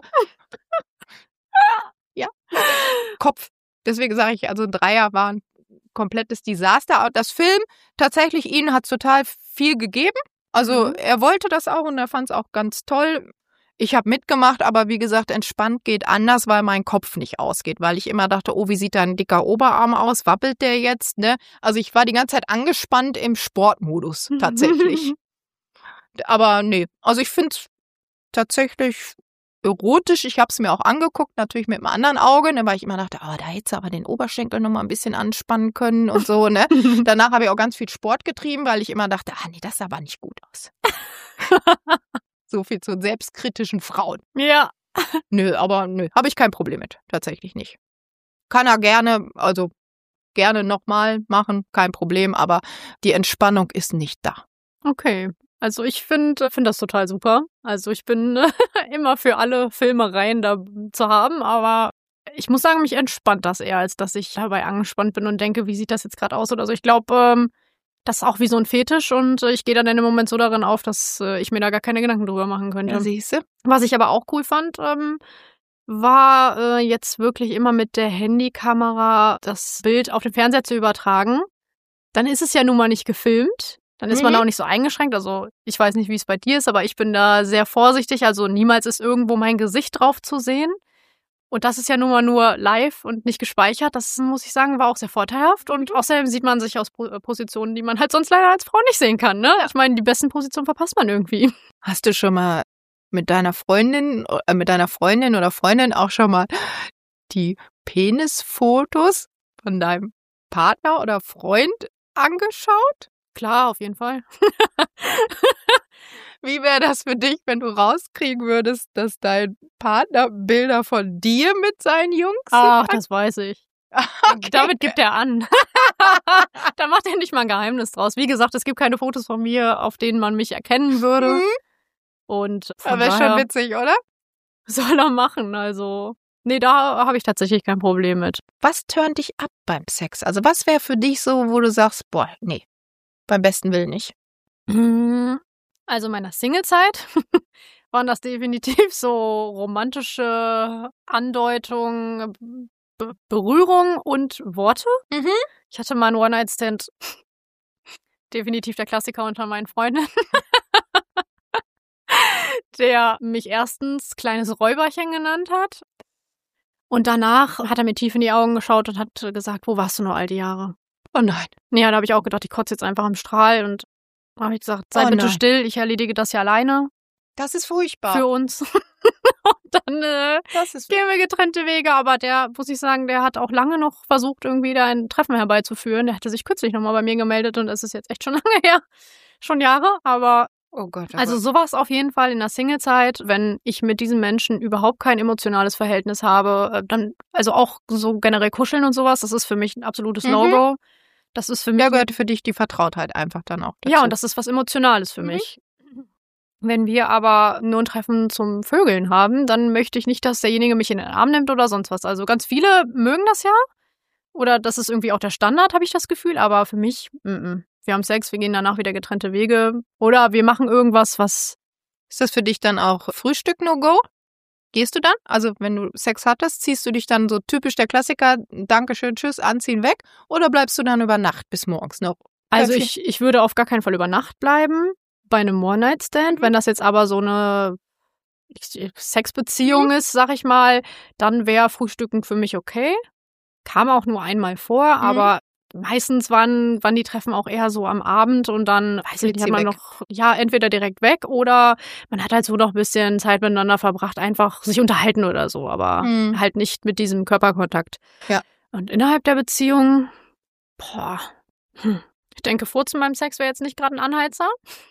[SPEAKER 1] ja, Kopf. Deswegen sage ich, also ein Dreier war ein komplettes Desaster. Das Film, tatsächlich, ihnen hat es total viel gegeben. Also er wollte das auch und er fand es auch ganz toll. Ich habe mitgemacht, aber wie gesagt, entspannt geht anders, weil mein Kopf nicht ausgeht. Weil ich immer dachte, oh, wie sieht dein dicker Oberarm aus? Wappelt der jetzt? Ne? Also ich war die ganze Zeit angespannt im Sportmodus, tatsächlich. Aber nee, also ich finde es tatsächlich erotisch. Ich habe es mir auch angeguckt, natürlich mit einem anderen Auge, ne, weil ich immer dachte, da hättest du aber den Oberschenkel noch mal ein bisschen anspannen können und so. Ne? Danach habe ich auch ganz viel Sport getrieben, weil ich immer dachte, nee, das sah aber nicht gut aus. So viel zu selbstkritischen Frauen.
[SPEAKER 2] Ja.
[SPEAKER 1] Nö, habe ich kein Problem mit. Tatsächlich nicht. Kann er gerne nochmal machen, kein Problem, aber die Entspannung ist nicht da.
[SPEAKER 2] Okay. Also ich finde das total super. Also ich bin immer für alle Filmereien da zu haben, aber ich muss sagen, mich entspannt das eher, als dass ich dabei angespannt bin und denke, wie sieht das jetzt gerade aus oder so. Ich glaube, das ist auch wie so ein Fetisch und ich gehe dann in dem Moment so darin auf, dass ich mir da gar keine Gedanken drüber machen könnte.
[SPEAKER 1] Ja, siehste.
[SPEAKER 2] Was ich aber auch cool fand, war jetzt wirklich immer mit der Handykamera das Bild auf den Fernseher zu übertragen. Dann ist es ja nun mal nicht gefilmt. Dann ist man auch nicht so eingeschränkt. Also ich weiß nicht, wie es bei dir ist, aber ich bin da sehr vorsichtig. Also niemals ist irgendwo mein Gesicht drauf zu sehen. Und das ist ja nun mal nur live und nicht gespeichert. Das, muss ich sagen, war auch sehr vorteilhaft. Und außerdem sieht man sich aus Positionen, die man halt sonst leider als Frau nicht sehen kann. Ne? Ich meine, die besten Positionen verpasst man irgendwie.
[SPEAKER 1] Hast du schon mal mit deiner Freundin oder Freundin auch schon mal die Penisfotos von deinem Partner oder Freund angeschaut?
[SPEAKER 2] Klar, auf jeden Fall.
[SPEAKER 1] Wie wäre das für dich, wenn du rauskriegen würdest, dass dein Partner Bilder von dir mit seinen Jungs
[SPEAKER 2] Ach, das weiß ich.
[SPEAKER 1] Okay.
[SPEAKER 2] Damit gibt er an. Da macht er nicht mal ein Geheimnis draus. Wie gesagt, es gibt keine Fotos von mir, auf denen man mich erkennen würde. Und von
[SPEAKER 1] wäre schon witzig, oder?
[SPEAKER 2] Soll er machen, also. Nee, da habe ich tatsächlich kein Problem mit.
[SPEAKER 1] Was turnt dich ab beim Sex? Also was wäre für dich so, wo du sagst, boah, nee, beim besten Willen nicht?
[SPEAKER 2] Also in meiner Singlezeit waren das definitiv so romantische Andeutungen, Berührung und Worte. Ich hatte mal einen One-Night-Stand, definitiv der Klassiker unter meinen Freunden, der mich erstens kleines Räuberchen genannt hat und danach hat er mir tief in die Augen geschaut und hat gesagt, wo warst du noch all die Jahre?
[SPEAKER 1] Oh nein.
[SPEAKER 2] Ja, da habe ich auch gedacht, ich kotze jetzt einfach im Strahl und habe ich gesagt, sei bitte still, ich erledige das ja alleine.
[SPEAKER 1] Das ist furchtbar.
[SPEAKER 2] Für uns. Und dann gehen wir getrennte Wege, aber der, muss ich sagen, der hat auch lange noch versucht, irgendwie da ein Treffen herbeizuführen. Der hatte sich kürzlich nochmal bei mir gemeldet und es ist jetzt echt schon lange her. Schon Jahre, aber
[SPEAKER 1] oh Gott.
[SPEAKER 2] Also sowas auf jeden Fall in der Singlezeit, wenn ich mit diesem Menschen überhaupt kein emotionales Verhältnis habe, dann, also auch so generell kuscheln und sowas, das ist für mich ein absolutes No-Go. Das ist für mich.
[SPEAKER 1] Da gehört für dich die Vertrautheit einfach dann auch dazu.
[SPEAKER 2] Ja, und das ist was Emotionales für mich. Wenn wir aber nur ein Treffen zum Vögeln haben, dann möchte ich nicht, dass derjenige mich in den Arm nimmt oder sonst was. Also ganz viele mögen das ja. Oder das ist irgendwie auch der Standard, habe ich das Gefühl. Aber für mich, wir haben Sex, wir gehen danach wieder getrennte Wege. Oder wir machen irgendwas, was...
[SPEAKER 1] Ist das für dich dann auch Frühstück No-Go? Gehst du dann? Also wenn du Sex hattest, ziehst du dich dann so typisch der Klassiker, Dankeschön, tschüss, anziehen, weg? Oder bleibst du dann über Nacht bis morgens noch?
[SPEAKER 2] Also ich würde auf gar keinen Fall über Nacht bleiben bei einem One-Night-Stand. Wenn das jetzt aber so eine Sexbeziehung ist, sag ich mal, dann wäre Frühstücken für mich okay. Kam auch nur einmal vor, aber meistens waren die Treffen auch eher so am Abend und dann, weiß ich nicht, hat man noch, entweder direkt weg oder man hat halt so noch ein bisschen Zeit miteinander verbracht, einfach sich unterhalten oder so, aber halt nicht mit diesem Körperkontakt.
[SPEAKER 1] Ja.
[SPEAKER 2] Und innerhalb der Beziehung, ich denke, Furzen beim Sex wäre jetzt nicht gerade ein Anheizer.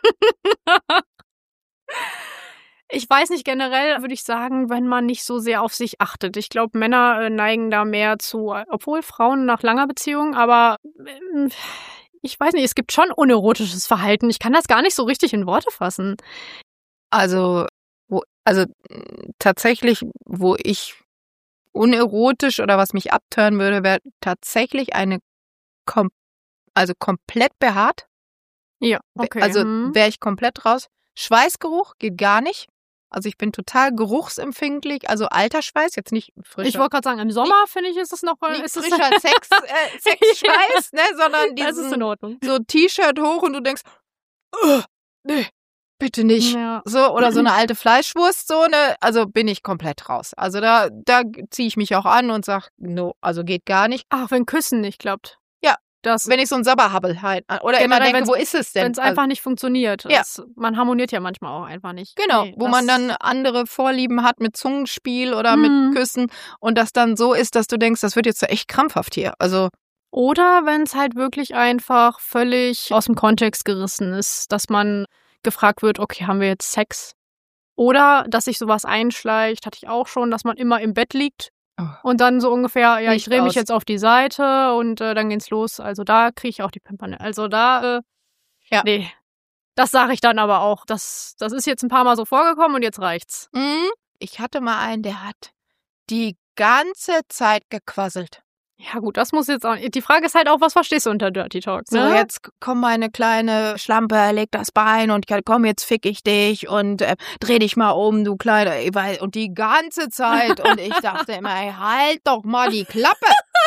[SPEAKER 2] Ich weiß nicht, generell würde ich sagen, wenn man nicht so sehr auf sich achtet. Ich glaube, Männer neigen da mehr zu, obwohl Frauen nach langer Beziehung, aber ich weiß nicht, es gibt schon unerotisches Verhalten. Ich kann das gar nicht so richtig in Worte fassen.
[SPEAKER 1] Also tatsächlich, wo ich unerotisch oder was mich abtören würde, wäre tatsächlich eine komplett behaart.
[SPEAKER 2] Ja, okay.
[SPEAKER 1] Also wäre ich komplett raus. Schweißgeruch geht gar nicht. Also ich bin total geruchsempfindlich, also alter Schweiß, jetzt nicht frischer.
[SPEAKER 2] Ich wollte gerade sagen, im Sommer finde ich, ist es noch
[SPEAKER 1] nicht frischer Sexschweiß, ne, sondern
[SPEAKER 2] das ist in Ordnung.
[SPEAKER 1] So T-Shirt hoch und du denkst, nee, bitte nicht.
[SPEAKER 2] Ja.
[SPEAKER 1] So, oder so eine alte Fleischwurst, so ne, also bin ich komplett raus. Also da ziehe ich mich auch an und sag, no, also geht gar nicht.
[SPEAKER 2] Ach, wenn Küssen nicht klappt.
[SPEAKER 1] Wenn ich so ein Sabberhabbel halt, oder immer denke, wo ist es denn?
[SPEAKER 2] Wenn es einfach nicht funktioniert.
[SPEAKER 1] Ja.
[SPEAKER 2] Man harmoniert ja manchmal auch einfach nicht.
[SPEAKER 1] Genau, wo man dann andere Vorlieben hat mit Zungenspiel oder mit Küssen und das dann so ist, dass du denkst, das wird jetzt echt krampfhaft hier. Also
[SPEAKER 2] oder wenn es halt wirklich einfach völlig aus dem Kontext gerissen ist, dass man gefragt wird, okay, haben wir jetzt Sex? Oder dass sich sowas einschleicht, hatte ich auch schon, dass man immer im Bett liegt. Und dann so ungefähr, ich drehe mich jetzt auf die Seite und dann geht's los. Also da kriege ich auch die Pimperne. Also da, nee. Das sage ich dann aber auch. Das ist jetzt ein paar Mal so vorgekommen und jetzt reicht's.
[SPEAKER 1] Ich hatte mal einen, der hat die ganze Zeit gequasselt.
[SPEAKER 2] Ja gut, das muss jetzt auch. Die Frage ist halt auch, was verstehst du unter Dirty Talk? Ne?
[SPEAKER 1] So, jetzt komm meine kleine Schlampe, leg das Bein und komm, jetzt fick ich dich und dreh dich mal um, du Kleine. Und die ganze Zeit. Und ich dachte immer, ey, halt doch mal die Klappe.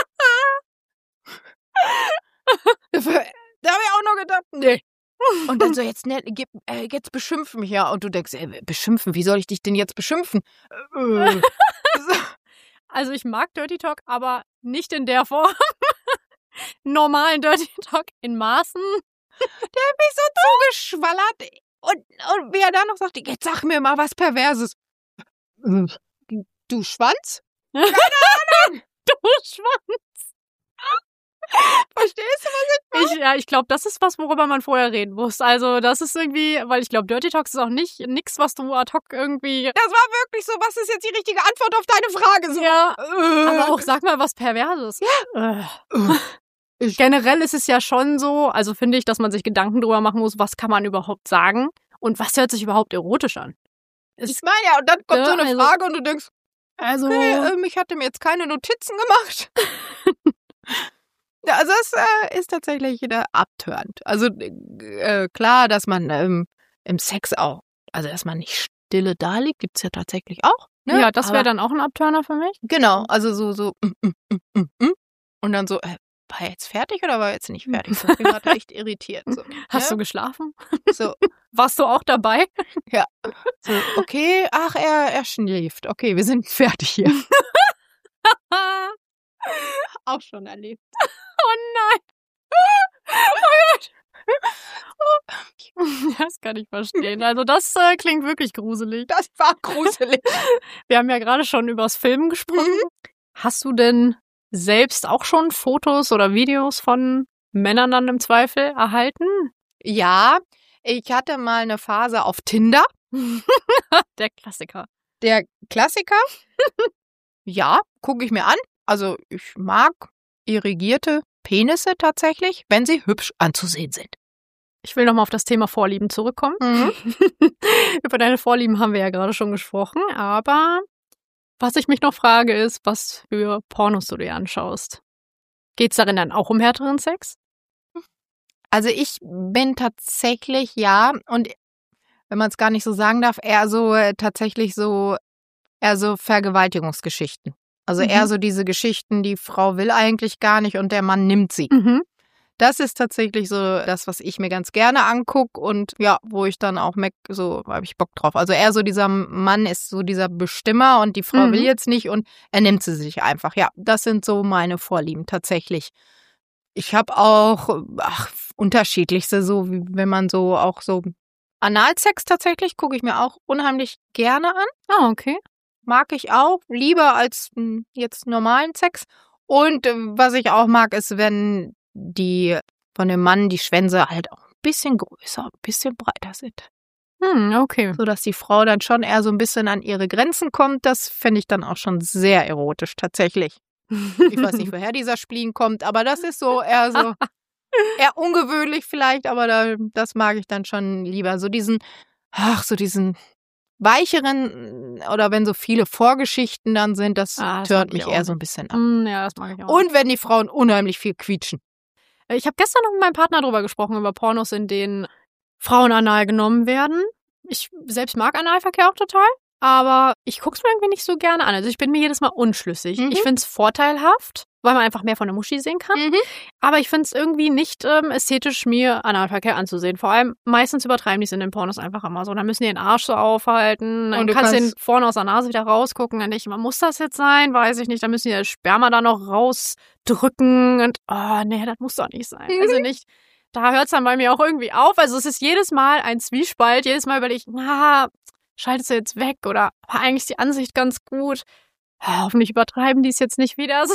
[SPEAKER 1] Da habe ich auch noch gedacht, nee. Und dann so, jetzt beschimpf mich ja. Und du denkst, beschimpfen, wie soll ich dich denn jetzt beschimpfen?
[SPEAKER 2] Also ich mag Dirty Talk, aber nicht in der Form. Normalen Dirty Talk in Maßen.
[SPEAKER 1] Der hat mich so zugeschwallert. Und wie er dann noch sagt, jetzt sag mir mal was Perverses. Du Schwanz? Keine Ahnung.
[SPEAKER 2] Du Schwanz.
[SPEAKER 1] Verstehst du, was ich meine?
[SPEAKER 2] Ich glaube, das ist was, worüber man vorher reden muss. Also das ist irgendwie, weil ich glaube, Dirty Talks ist auch nichts, was du ad hoc irgendwie...
[SPEAKER 1] Das war wirklich so, was ist jetzt die richtige Antwort auf deine Frage? So.
[SPEAKER 2] Ja, aber auch sag mal was Perverses.
[SPEAKER 1] Ja.
[SPEAKER 2] Generell ist es ja schon so, also finde ich, dass man sich Gedanken drüber machen muss, was kann man überhaupt sagen und was hört sich überhaupt erotisch an.
[SPEAKER 1] Ich meine ja, und dann kommt so eine Frage und du denkst, ich hatte mir jetzt keine Notizen gemacht. Ja, also es ist tatsächlich abtörend. Also klar, dass man im Sex auch, also dass man nicht stille da liegt, gibt's ja tatsächlich auch. Ne?
[SPEAKER 2] Ja, das wäre dann auch ein Abturner für mich.
[SPEAKER 1] Genau, also so und dann so, war er jetzt fertig oder war er jetzt nicht fertig? Ich bin gerade echt irritiert. So,
[SPEAKER 2] Hast du geschlafen?
[SPEAKER 1] So.
[SPEAKER 2] Warst du auch dabei?
[SPEAKER 1] Ja. So, okay, ach, er schläft. Okay, wir sind fertig hier. Auch schon erlebt.
[SPEAKER 2] Oh nein. Oh Gott. Das kann ich verstehen. Also das klingt wirklich gruselig.
[SPEAKER 1] Das war gruselig.
[SPEAKER 2] Wir haben ja gerade schon übers Filmen gesprochen. Hast du denn selbst auch schon Fotos oder Videos von Männern dann im Zweifel erhalten?
[SPEAKER 1] Ja, ich hatte mal eine Phase auf Tinder.
[SPEAKER 2] Der Klassiker.
[SPEAKER 1] Der Klassiker? Ja, gucke ich mir an. Also ich mag irrigierte Penisse tatsächlich, wenn sie hübsch anzusehen sind.
[SPEAKER 2] Ich will nochmal auf das Thema Vorlieben zurückkommen. Über deine Vorlieben haben wir ja gerade schon gesprochen, aber was ich mich noch frage ist, was für Pornos du dir anschaust. Geht's darin dann auch um härteren Sex?
[SPEAKER 1] Also ich bin tatsächlich, ja, und wenn man es gar nicht so sagen darf, eher so Vergewaltigungsgeschichten. Also eher so diese Geschichten, die Frau will eigentlich gar nicht und der Mann nimmt sie. Das ist tatsächlich so das, was ich mir ganz gerne angucke und ja, wo ich dann auch merke, so habe ich Bock drauf. Also eher so dieser Mann ist so dieser Bestimmer und die Frau will jetzt nicht und er nimmt sie sich einfach. Ja, das sind so meine Vorlieben tatsächlich. Ich habe auch unterschiedlichste, so wie wenn man so auch so Analsex tatsächlich gucke ich mir auch unheimlich gerne an.
[SPEAKER 2] Ah, okay.
[SPEAKER 1] Mag ich auch, lieber als jetzt normalen Sex. Und was ich auch mag, ist, wenn die von dem Mann die Schwänze halt auch ein bisschen größer, ein bisschen breiter sind.
[SPEAKER 2] Okay.
[SPEAKER 1] Sodass die Frau dann schon eher so ein bisschen an ihre Grenzen kommt. Das fände ich dann auch schon sehr erotisch, tatsächlich. Ich weiß nicht, woher dieser Spleen kommt, aber das ist so eher ungewöhnlich vielleicht, aber das mag ich dann schon lieber. So diesen weicheren, oder wenn so viele Vorgeschichten dann sind, das stört mich eher so ein bisschen ab.
[SPEAKER 2] Ja, das mag ich auch.
[SPEAKER 1] Und wenn die Frauen unheimlich viel quietschen.
[SPEAKER 2] Ich habe gestern noch mit meinem Partner drüber gesprochen, über Pornos, in denen Frauen anal genommen werden. Ich selbst mag Analverkehr auch total, aber ich guck's mir irgendwie nicht so gerne an. Also ich bin mir jedes Mal unschlüssig. Ich find's vorteilhaft, weil man einfach mehr von der Muschi sehen kann. Aber ich find's irgendwie nicht ästhetisch, mir Analverkehr anzusehen. Vor allem, meistens übertreiben die es in den Pornos einfach immer so. Dann müssen die den Arsch so aufhalten. Dann kannst du den vorne aus der Nase wieder rausgucken. Dann denke ich immer, muss das jetzt sein? Weiß ich nicht. Dann müssen die das Sperma da noch rausdrücken. Und nee, das muss doch nicht sein. Also nicht. Da hört's dann bei mir auch irgendwie auf. Also es ist jedes Mal ein Zwiespalt. Jedes Mal überlege ich, schaltest du jetzt weg? Oder war eigentlich die Ansicht ganz gut? Hoffentlich übertreiben die es jetzt nicht wieder so.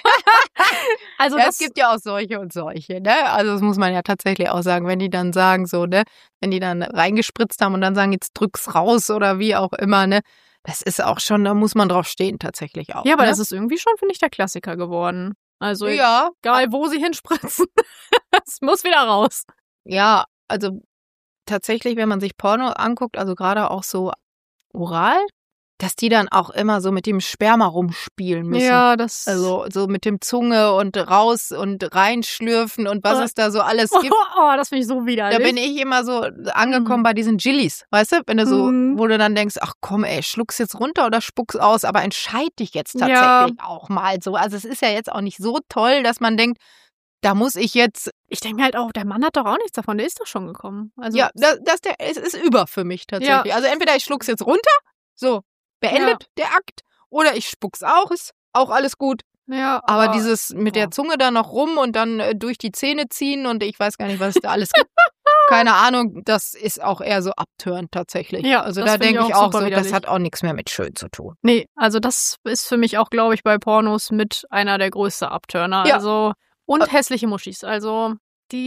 [SPEAKER 2] Also
[SPEAKER 1] es gibt ja auch solche und solche, ne? Also das muss man ja tatsächlich auch sagen, wenn die dann sagen so, ne? Wenn die dann reingespritzt haben und dann sagen, jetzt drück's raus oder wie auch immer, ne? Das ist auch schon, da muss man drauf stehen tatsächlich auch.
[SPEAKER 2] Ja, aber
[SPEAKER 1] ne?
[SPEAKER 2] das ist irgendwie schon, finde ich, der Klassiker geworden. Also
[SPEAKER 1] ja,
[SPEAKER 2] egal, wo sie hinspritzen, es muss wieder raus.
[SPEAKER 1] Ja, also tatsächlich, wenn man sich Porno anguckt, also gerade auch so oral, dass die dann auch immer so mit dem Sperma rumspielen müssen.
[SPEAKER 2] Ja, das.
[SPEAKER 1] Also so mit dem Zunge und raus und reinschlürfen und was es da so alles gibt.
[SPEAKER 2] Das finde ich so widerlich.
[SPEAKER 1] Da bin ich immer so angekommen bei diesen Jillies, weißt du? Wenn du so, wo du dann denkst, ach komm ey, schluck's jetzt runter oder spuck's aus, aber entscheid dich jetzt tatsächlich auch mal so. Also es ist ja jetzt auch nicht so toll, dass man denkt, da muss ich jetzt.
[SPEAKER 2] Ich denke mir halt auch, der Mann hat doch auch nichts davon, der ist doch schon gekommen. Also
[SPEAKER 1] ja, es ist über für mich tatsächlich. Ja. Also entweder ich schluck's jetzt runter, so, beendet der Akt, oder ich spuck's auch, ist auch alles gut.
[SPEAKER 2] Ja,
[SPEAKER 1] aber dieses mit der Zunge da noch rum und dann durch die Zähne ziehen und ich weiß gar nicht, was es da alles gibt. Keine Ahnung, das ist auch eher so abtörend tatsächlich.
[SPEAKER 2] Ja,
[SPEAKER 1] also da denke ich auch so,
[SPEAKER 2] widerlich.
[SPEAKER 1] Das hat auch nichts mehr mit schön zu tun.
[SPEAKER 2] Nee, also das ist für mich auch, glaube ich, bei Pornos mit einer der größten Abturner.
[SPEAKER 1] Ja.
[SPEAKER 2] Also und hässliche Muschis. Also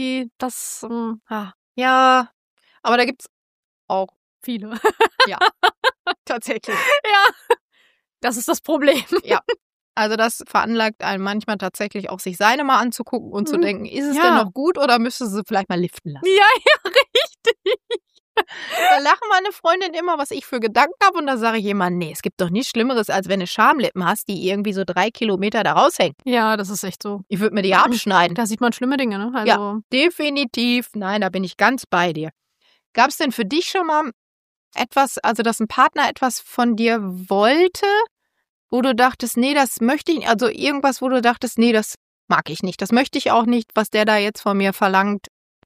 [SPEAKER 1] Ja, aber da gibt's auch
[SPEAKER 2] viele.
[SPEAKER 1] Ja, tatsächlich.
[SPEAKER 2] Ja, das ist das Problem.
[SPEAKER 1] Ja, also das veranlagt einen manchmal tatsächlich auch, sich seine mal anzugucken und zu denken, ist es denn noch gut oder müsste sie vielleicht mal liften lassen?
[SPEAKER 2] Ja, richtig.
[SPEAKER 1] Da lachen meine Freundin immer, was ich für Gedanken habe und da sage ich immer, nee, es gibt doch nichts Schlimmeres, als wenn du Schamlippen hast, die irgendwie so 3 Kilometer da raushängen.
[SPEAKER 2] Ja, das ist echt so.
[SPEAKER 1] Ich würde mir die abschneiden.
[SPEAKER 2] Da sieht man schlimme Dinge, ne? Also
[SPEAKER 1] ja, definitiv. Nein, da bin ich ganz bei dir. Gab es denn für dich schon mal etwas, also dass ein Partner etwas von dir wollte, wo du dachtest, nee, das möchte ich, also irgendwas, wo du dachtest, nee, das mag ich nicht, das möchte ich auch nicht, was der da jetzt von mir verlangt?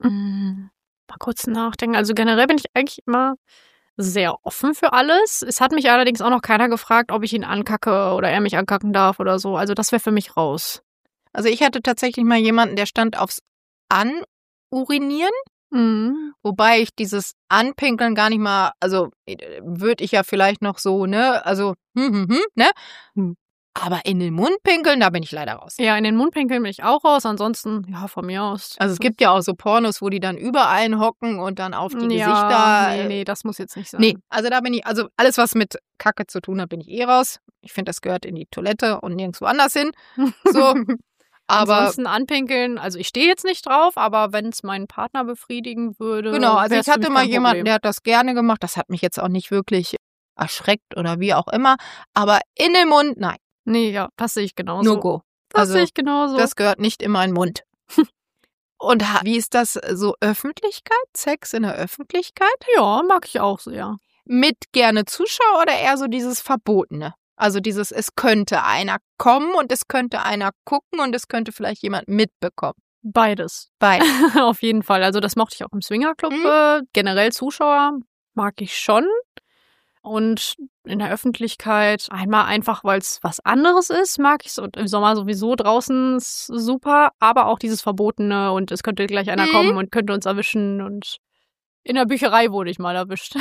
[SPEAKER 2] Mal kurz nachdenken. Also generell bin ich eigentlich immer sehr offen für alles. Es hat mich allerdings auch noch keiner gefragt, ob ich ihn ankacke oder er mich ankacken darf oder so. Also das wäre für mich raus.
[SPEAKER 1] Also ich hatte tatsächlich mal jemanden, der stand aufs Anurinieren. Wobei ich dieses Anpinkeln gar nicht mal, also würde ich ja vielleicht noch so, ne, also, ne? Aber in den Mund pinkeln, da bin ich leider raus.
[SPEAKER 2] Ja, in den Mund pinkeln bin ich auch raus, ansonsten, ja, von mir aus.
[SPEAKER 1] Also es gibt ja auch so Pornos, wo die dann über einen hocken und dann auf die Gesichter.
[SPEAKER 2] Nee, das muss jetzt nicht sein.
[SPEAKER 1] Nee, also da bin ich, also alles, was mit Kacke zu tun hat, bin ich raus. Ich finde, das gehört in die Toilette und nirgendwo anders hin. So. Aber
[SPEAKER 2] ansonsten anpinkeln, also ich stehe jetzt nicht drauf, aber wenn es meinen Partner befriedigen würde.
[SPEAKER 1] Genau, also ich hatte mal jemanden, der hat das gerne gemacht. Das hat mich jetzt auch nicht wirklich erschreckt oder wie auch immer. Aber in den Mund, nein.
[SPEAKER 2] Nee, ja, das sehe ich genauso.
[SPEAKER 1] No go.
[SPEAKER 2] Das sehe ich genauso.
[SPEAKER 1] Das gehört nicht in meinen Mund. Und wie ist das so Öffentlichkeit? Sex in der Öffentlichkeit?
[SPEAKER 2] Ja, mag ich auch sehr.
[SPEAKER 1] Mit gerne Zuschauer oder eher so dieses Verbotene? Also dieses, es könnte einer kommen und es könnte einer gucken und es könnte vielleicht jemand mitbekommen.
[SPEAKER 2] Beides.
[SPEAKER 1] Beides.
[SPEAKER 2] Auf jeden Fall. Also das mochte ich auch im Swingerclub. Generell Zuschauer mag ich schon. Und in der Öffentlichkeit einmal einfach, weil es was anderes ist, mag ich es. Und im Sommer sowieso draußen ist super. Aber auch dieses Verbotene und es könnte gleich einer kommen und könnte uns erwischen. Und in der Bücherei wurde ich mal erwischt.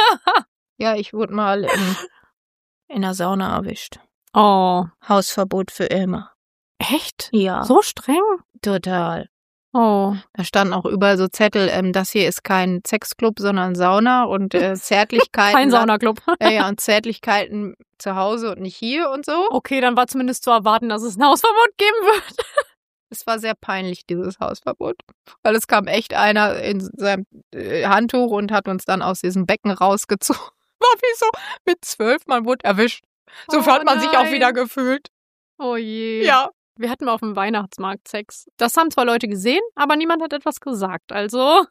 [SPEAKER 1] Ja, ich wurde mal in der Sauna erwischt.
[SPEAKER 2] Oh.
[SPEAKER 1] Hausverbot für immer.
[SPEAKER 2] Echt?
[SPEAKER 1] Ja.
[SPEAKER 2] So streng?
[SPEAKER 1] Total.
[SPEAKER 2] Oh.
[SPEAKER 1] Da standen auch überall so Zettel, das hier ist kein Sexclub, sondern Sauna und Zärtlichkeiten.
[SPEAKER 2] Kein Saunaclub.
[SPEAKER 1] Ja, und Zärtlichkeiten zu Hause und nicht hier und so.
[SPEAKER 2] Okay, dann war zumindest zu erwarten, dass es ein Hausverbot geben wird.
[SPEAKER 1] Es war sehr peinlich, dieses Hausverbot. Weil es kam echt einer in seinem Handtuch und hat uns dann aus diesem Becken rausgezogen. War wie so mit 12, man wurde erwischt. So hat man sich auch wieder gefühlt.
[SPEAKER 2] Oh je.
[SPEAKER 1] Ja.
[SPEAKER 2] Wir hatten mal auf dem Weihnachtsmarkt Sex. Das haben zwar Leute gesehen, aber niemand hat etwas gesagt. Also.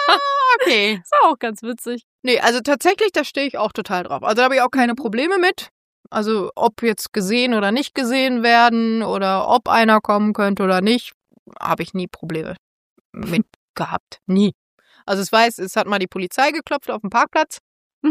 [SPEAKER 1] Okay.
[SPEAKER 2] Ist auch ganz witzig.
[SPEAKER 1] Nee, also tatsächlich, da stehe ich auch total drauf. Also da habe ich auch keine Probleme mit. Also ob jetzt gesehen oder nicht gesehen werden oder ob einer kommen könnte oder nicht, habe ich nie Probleme mit gehabt. Nie. Also es hat mal die Polizei geklopft auf dem Parkplatz.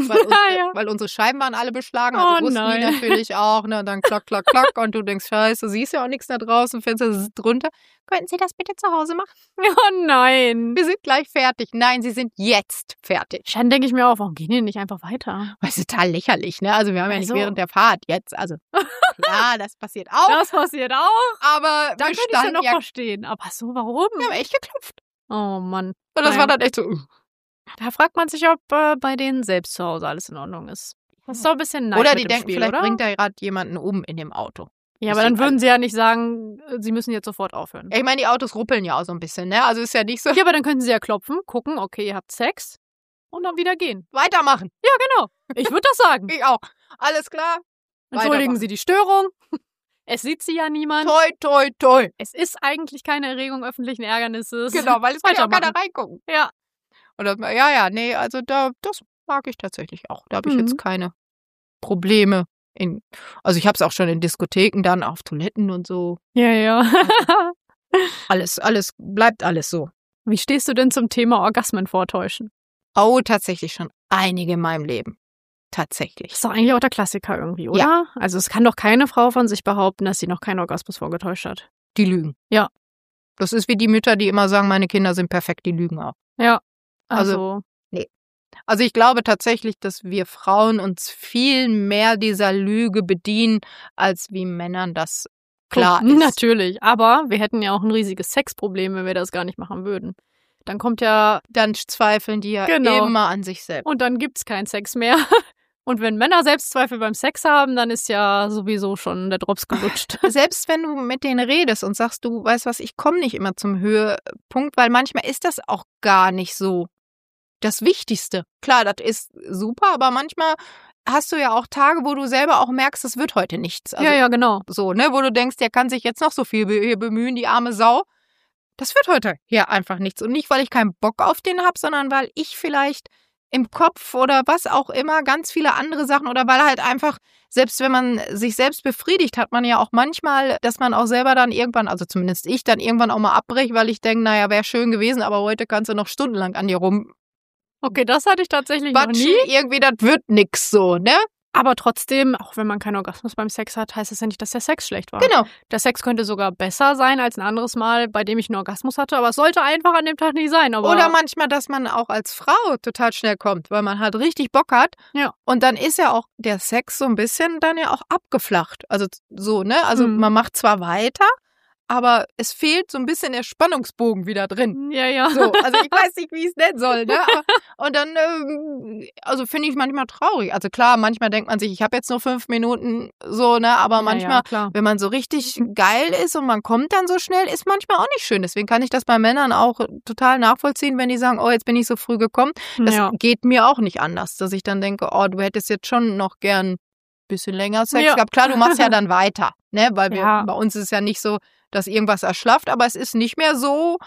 [SPEAKER 1] Weil unsere Scheiben waren alle beschlagen, also wussten die natürlich auch, ne, und dann klack, klack, klack und du denkst, scheiße, du siehst ja auch nichts da draußen, Fenster drunter. Könnten Sie das bitte zu Hause machen?
[SPEAKER 2] Oh nein.
[SPEAKER 1] Wir sind gleich fertig. Nein, Sie sind jetzt fertig.
[SPEAKER 2] Dann denke ich mir auch, warum gehen die nicht einfach weiter?
[SPEAKER 1] Das ist total lächerlich, ne? Also wir haben ja nicht während der Fahrt jetzt, also klar, das passiert auch.
[SPEAKER 2] Das passiert auch.
[SPEAKER 1] Aber
[SPEAKER 2] dann könnte ich es ja noch verstehen. Aber so, warum?
[SPEAKER 1] Wir haben echt geklopft.
[SPEAKER 2] Oh Mann.
[SPEAKER 1] Und das war dann echt so.
[SPEAKER 2] Da fragt man sich, ob bei denen selbst zu Hause alles in Ordnung ist. Das ist doch ein bisschen Neid
[SPEAKER 1] Oder
[SPEAKER 2] mit
[SPEAKER 1] die
[SPEAKER 2] dem
[SPEAKER 1] denken,
[SPEAKER 2] Spiel,
[SPEAKER 1] vielleicht
[SPEAKER 2] oder?
[SPEAKER 1] bringt da gerade jemanden um in dem Auto.
[SPEAKER 2] Ja, aber dann würden sie ja nicht sagen, sie müssen jetzt sofort aufhören.
[SPEAKER 1] Ich meine, die Autos ruppeln ja auch so ein bisschen, ne? Also ist ja nicht so.
[SPEAKER 2] Ja, aber dann können sie ja klopfen, gucken, okay, ihr habt Sex und dann wieder gehen.
[SPEAKER 1] Weitermachen.
[SPEAKER 2] Ja, genau. Ich würde das sagen.
[SPEAKER 1] Ich auch. Alles klar.
[SPEAKER 2] Entschuldigen Sie die Störung. Es sieht sie ja niemand.
[SPEAKER 1] Toi, toi, toi.
[SPEAKER 2] Es ist eigentlich keine Erregung öffentlichen Ärgernisses.
[SPEAKER 1] Genau, weil es kann ja auch keiner reingucken.
[SPEAKER 2] Ja.
[SPEAKER 1] Und nee, also das mag ich tatsächlich auch. Da habe ich jetzt keine Probleme. Also ich habe es auch schon in Diskotheken, dann auf Toiletten und so.
[SPEAKER 2] Ja.
[SPEAKER 1] Alles, bleibt alles so.
[SPEAKER 2] Wie stehst du denn zum Thema Orgasmen vortäuschen?
[SPEAKER 1] Oh, tatsächlich schon einige in meinem Leben. Tatsächlich.
[SPEAKER 2] Das ist doch eigentlich auch der Klassiker irgendwie, oder?
[SPEAKER 1] Ja.
[SPEAKER 2] Also es kann doch keine Frau von sich behaupten, dass sie noch keinen Orgasmus vorgetäuscht hat.
[SPEAKER 1] Die lügen.
[SPEAKER 2] Ja.
[SPEAKER 1] Das ist wie die Mütter, die immer sagen, meine Kinder sind perfekt, die lügen auch.
[SPEAKER 2] Ja.
[SPEAKER 1] Also nee. Also ich glaube tatsächlich, dass wir Frauen uns viel mehr dieser Lüge bedienen, als wie Männern das klar ist.
[SPEAKER 2] Natürlich, aber wir hätten ja auch ein riesiges Sexproblem, wenn wir das gar nicht machen würden. Dann kommt ja...
[SPEAKER 1] Dann zweifeln die ja immer an sich selbst.
[SPEAKER 2] Und dann gibt's keinen Sex mehr. Und wenn Männer Selbstzweifel beim Sex haben, dann ist ja sowieso schon der Drops gelutscht.
[SPEAKER 1] Selbst wenn du mit denen redest und sagst, du weißt was, ich komme nicht immer zum Höhepunkt, weil manchmal ist das auch gar nicht so das Wichtigste. Klar, das ist super, aber manchmal hast du ja auch Tage, wo du selber auch merkst, es wird heute nichts. Also
[SPEAKER 2] ja, genau.
[SPEAKER 1] So, ne, wo du denkst, der kann sich jetzt noch so viel bemühen, die arme Sau. Das wird heute hier einfach nichts. Und nicht, weil ich keinen Bock auf den habe, sondern weil ich vielleicht im Kopf oder was auch immer ganz viele andere Sachen oder weil halt einfach, selbst wenn man sich selbst befriedigt, hat man ja auch manchmal, dass man auch selber dann irgendwann, also zumindest ich, dann irgendwann auch mal abbreche, weil ich denke, naja, wäre schön gewesen, aber heute kannst du noch stundenlang an dir rum.
[SPEAKER 2] Okay, das hatte ich tatsächlich noch nie.
[SPEAKER 1] Irgendwie, das wird nix so, ne?
[SPEAKER 2] Aber trotzdem, auch wenn man keinen Orgasmus beim Sex hat, heißt das ja nicht, dass der Sex schlecht war.
[SPEAKER 1] Genau.
[SPEAKER 2] Der Sex könnte sogar besser sein als ein anderes Mal, bei dem ich einen Orgasmus hatte, aber es sollte einfach an dem Tag nicht sein. Aber
[SPEAKER 1] oder manchmal, dass man auch als Frau total schnell kommt, weil man halt richtig Bock hat.
[SPEAKER 2] Ja.
[SPEAKER 1] Und dann ist ja auch der Sex so ein bisschen dann ja auch abgeflacht. Also so, ne? Also man macht zwar weiter, aber es fehlt so ein bisschen der Spannungsbogen wieder drin.
[SPEAKER 2] Ja.
[SPEAKER 1] So, also ich weiß nicht, wie ich es nennen soll, ne? Und dann, also finde ich manchmal traurig. Also klar, manchmal denkt man sich, ich habe jetzt nur 5 Minuten so, ne? Aber manchmal, wenn man so richtig geil ist und man kommt dann so schnell, ist manchmal auch nicht schön. Deswegen kann ich das bei Männern auch total nachvollziehen, wenn die sagen, oh, jetzt bin ich so früh gekommen. Das geht mir auch nicht anders, dass ich dann denke, oh, du hättest jetzt schon noch gern ein bisschen länger Sex gehabt. Klar, du machst ja dann weiter, ne? Weil bei uns ist es ja nicht so, dass irgendwas erschlafft, aber es ist nicht mehr so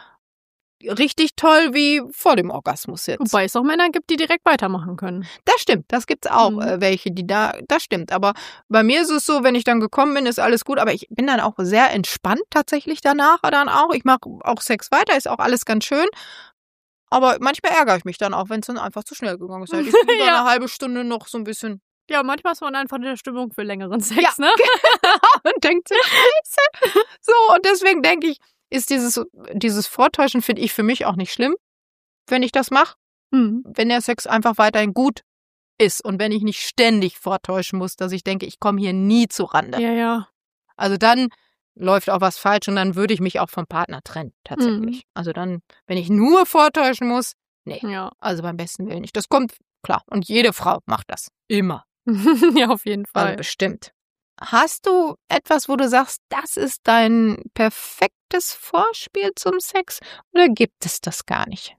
[SPEAKER 1] richtig toll wie vor dem Orgasmus jetzt.
[SPEAKER 2] Wobei es auch Männer gibt, die direkt weitermachen können.
[SPEAKER 1] Das stimmt, das gibt's auch welche, die das stimmt. Aber bei mir ist es so, wenn ich dann gekommen bin, ist alles gut, aber ich bin dann auch sehr entspannt tatsächlich danach dann auch. Ich mache auch Sex weiter, ist auch alles ganz schön. Aber manchmal ärgere ich mich dann auch, wenn es dann einfach zu schnell gegangen ist. Da hätte ich lieber
[SPEAKER 2] Ja.
[SPEAKER 1] eine halbe Stunde noch so ein bisschen.
[SPEAKER 2] Ja, manchmal ist man einfach in der Stimmung für längeren Sex,
[SPEAKER 1] Ja,
[SPEAKER 2] ne?
[SPEAKER 1] und denkt sich, Scheiße. So, und deswegen denke ich, ist dieses Vortäuschen, finde ich für mich auch nicht schlimm, wenn ich das mache.
[SPEAKER 2] Hm.
[SPEAKER 1] Wenn der Sex einfach weiterhin gut ist und wenn ich nicht ständig vortäuschen muss, dass ich denke, ich komme hier nie zu Rande.
[SPEAKER 2] Ja.
[SPEAKER 1] Also dann läuft auch was falsch und dann würde ich mich auch vom Partner trennen, tatsächlich. Also dann, wenn ich nur vortäuschen muss, nee.
[SPEAKER 2] Ja.
[SPEAKER 1] Also beim besten Willen nicht. Das kommt, klar. Und jede Frau macht das. Immer.
[SPEAKER 2] Ja, auf jeden
[SPEAKER 1] Also
[SPEAKER 2] Fall.
[SPEAKER 1] bestimmt. Hast du etwas, wo du sagst, das ist dein perfektes Vorspiel zum Sex? Oder gibt es das gar nicht?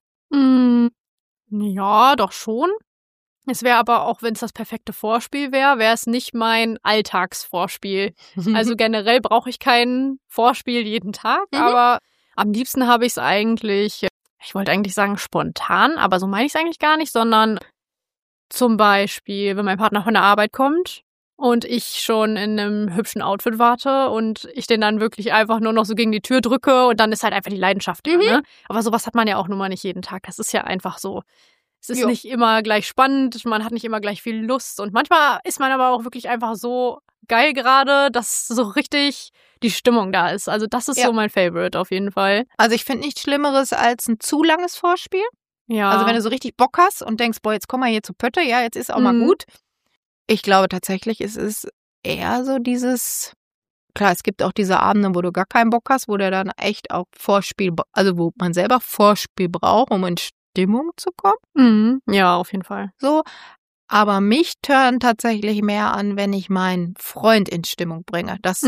[SPEAKER 2] Ja, doch schon. Es wäre aber auch, wenn es das perfekte Vorspiel wäre es nicht mein Alltagsvorspiel. Also generell brauche ich kein Vorspiel jeden Tag, aber am liebsten habe ich es eigentlich, ich wollte eigentlich sagen spontan, aber so meine ich es eigentlich gar nicht, sondern zum Beispiel, wenn mein Partner von der Arbeit kommt und ich schon in einem hübschen Outfit warte und ich den dann wirklich einfach nur noch so gegen die Tür drücke und dann ist halt einfach die Leidenschaft da, ne? Aber sowas hat man ja auch nun mal nicht jeden Tag. Das ist ja einfach so. Es ist nicht immer gleich spannend, man hat nicht immer gleich viel Lust und manchmal ist man aber auch wirklich einfach so geil gerade, dass so richtig die Stimmung da ist. Also das ist so mein Favorite auf jeden Fall.
[SPEAKER 1] Also ich finde nichts Schlimmeres als ein zu langes Vorspiel.
[SPEAKER 2] Ja.
[SPEAKER 1] Also wenn du so richtig Bock hast und denkst, boah, jetzt komm mal hier zu Pötte, ja, jetzt ist auch mal gut. Ich glaube tatsächlich, es ist eher so dieses, klar, es gibt auch diese Abende, wo du gar keinen Bock hast, wo der dann echt auch Vorspiel, also wo man selber Vorspiel braucht, um in Stimmung zu kommen.
[SPEAKER 2] Ja, auf jeden Fall.
[SPEAKER 1] So, aber mich turnt tatsächlich mehr an, wenn ich meinen Freund in Stimmung bringe. Das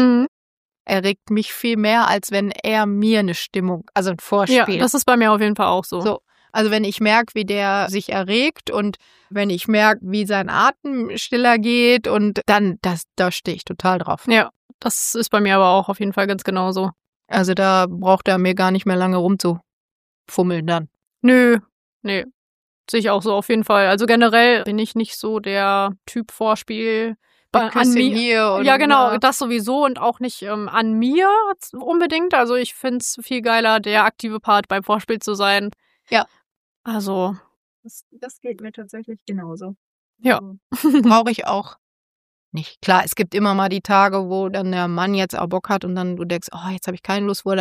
[SPEAKER 1] erregt mich viel mehr, als wenn er mir eine Stimmung, also ein Vorspiel.
[SPEAKER 2] Ja, das ist bei mir auf jeden Fall auch so.
[SPEAKER 1] So. Also wenn ich merke, wie der sich erregt und wenn ich merke, wie sein Atem stiller geht und dann, da stehe ich total drauf.
[SPEAKER 2] Ja, das ist bei mir aber auch auf jeden Fall ganz genauso.
[SPEAKER 1] Also da braucht er mir gar nicht mehr lange rumzufummeln dann.
[SPEAKER 2] Nö, nee, sehe ich auch so auf jeden Fall. Also generell bin ich nicht so der Typ Vorspiel an mir.
[SPEAKER 1] Hier und
[SPEAKER 2] Ja, genau, das sowieso und auch nicht an mir unbedingt. Also ich finde es viel geiler, der aktive Part beim Vorspiel zu sein.
[SPEAKER 1] Ja.
[SPEAKER 2] Also.
[SPEAKER 1] Das geht mir tatsächlich genauso.
[SPEAKER 2] Ja.
[SPEAKER 1] Brauche ich auch nicht. Klar, es gibt immer mal die Tage, wo dann der Mann jetzt auch Bock hat und dann du denkst, oh, jetzt habe ich keine Lust, wo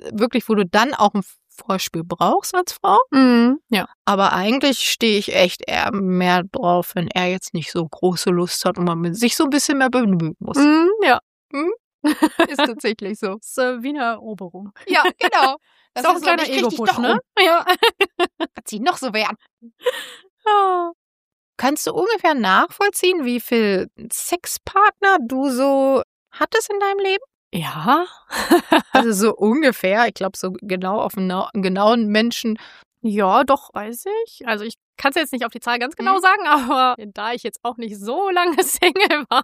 [SPEAKER 1] du dann auch ein Vorspiel brauchst als Frau.
[SPEAKER 2] Ja.
[SPEAKER 1] Aber eigentlich stehe ich echt eher mehr drauf, wenn er jetzt nicht so große Lust hat und man sich so ein bisschen mehr bemühen muss.
[SPEAKER 2] Ja.
[SPEAKER 1] Ist tatsächlich so.
[SPEAKER 2] Das ist wie eine Eroberung.
[SPEAKER 1] Ja, genau. Das
[SPEAKER 2] ist auch ein kleiner Ego-Push, ne?
[SPEAKER 1] Ja. Hat sie noch so werden.
[SPEAKER 2] Ja.
[SPEAKER 1] Kannst du ungefähr nachvollziehen, wie viel Sexpartner du so hattest in deinem Leben?
[SPEAKER 2] Ja.
[SPEAKER 1] Also so ungefähr. Ich glaube, so genau auf einen genauen Menschen.
[SPEAKER 2] Ja, doch, weiß ich. Also ich kann es jetzt nicht auf die Zahl ganz genau sagen, aber da ich jetzt auch nicht so lange Single war,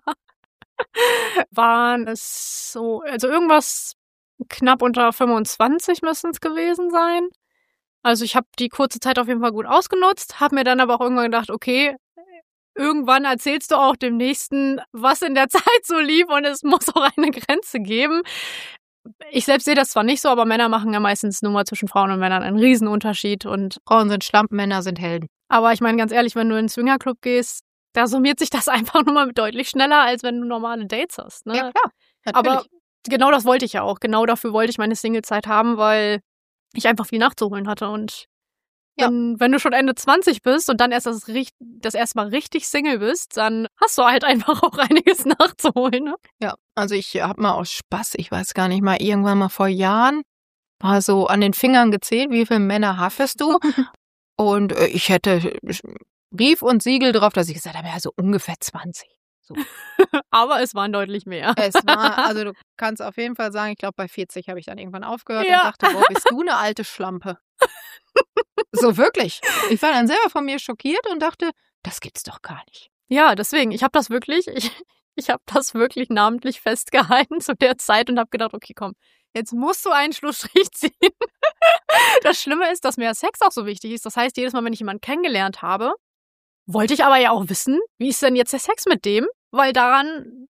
[SPEAKER 2] waren es so, also irgendwas knapp unter 25 müssen es gewesen sein. Also ich habe die kurze Zeit auf jeden Fall gut ausgenutzt, habe mir dann aber auch irgendwann gedacht, okay, irgendwann erzählst du auch dem Nächsten, was in der Zeit so lief und es muss auch eine Grenze geben. Ich selbst sehe das zwar nicht so, aber Männer machen ja meistens nur mal zwischen Frauen und Männern einen Riesenunterschied. Und
[SPEAKER 1] Frauen sind Schlampen, Männer sind Helden.
[SPEAKER 2] Aber ich meine ganz ehrlich, wenn du in einen Swingerclub gehst, da summiert sich das einfach nur mal deutlich schneller, als wenn du normale Dates hast. Ne?
[SPEAKER 1] Ja, klar. Natürlich.
[SPEAKER 2] Aber genau das wollte ich ja auch. Genau dafür wollte ich meine Singlezeit haben, weil ich einfach viel nachzuholen hatte. Und wenn du schon Ende 20 bist und dann erst das erste Mal richtig Single bist, dann hast du halt einfach auch einiges nachzuholen. Ne?
[SPEAKER 1] Ja, also ich habe mal aus Spaß, ich weiß gar nicht mal, irgendwann mal vor Jahren, mal so an den Fingern gezählt, wie viele Männer hattest du? Und ich hätte Brief und Siegel drauf, dass ich gesagt habe, ja, so ungefähr 20. So.
[SPEAKER 2] Aber es waren deutlich mehr.
[SPEAKER 1] Es war, also du kannst auf jeden Fall sagen, ich glaube bei 40 habe ich dann irgendwann aufgehört und dachte, boah, bist du eine alte Schlampe. So wirklich. Ich war dann selber von mir schockiert und dachte, das gibt's doch gar nicht.
[SPEAKER 2] Ja, deswegen, ich habe das wirklich namentlich festgehalten zu der Zeit und habe gedacht, okay, komm, jetzt musst du einen Schlussstrich ziehen. Das Schlimme ist, dass mir Sex auch so wichtig ist. Das heißt, jedes Mal, wenn ich jemanden kennengelernt habe, wollte ich aber ja auch wissen, wie ist denn jetzt der Sex mit dem? Weil damit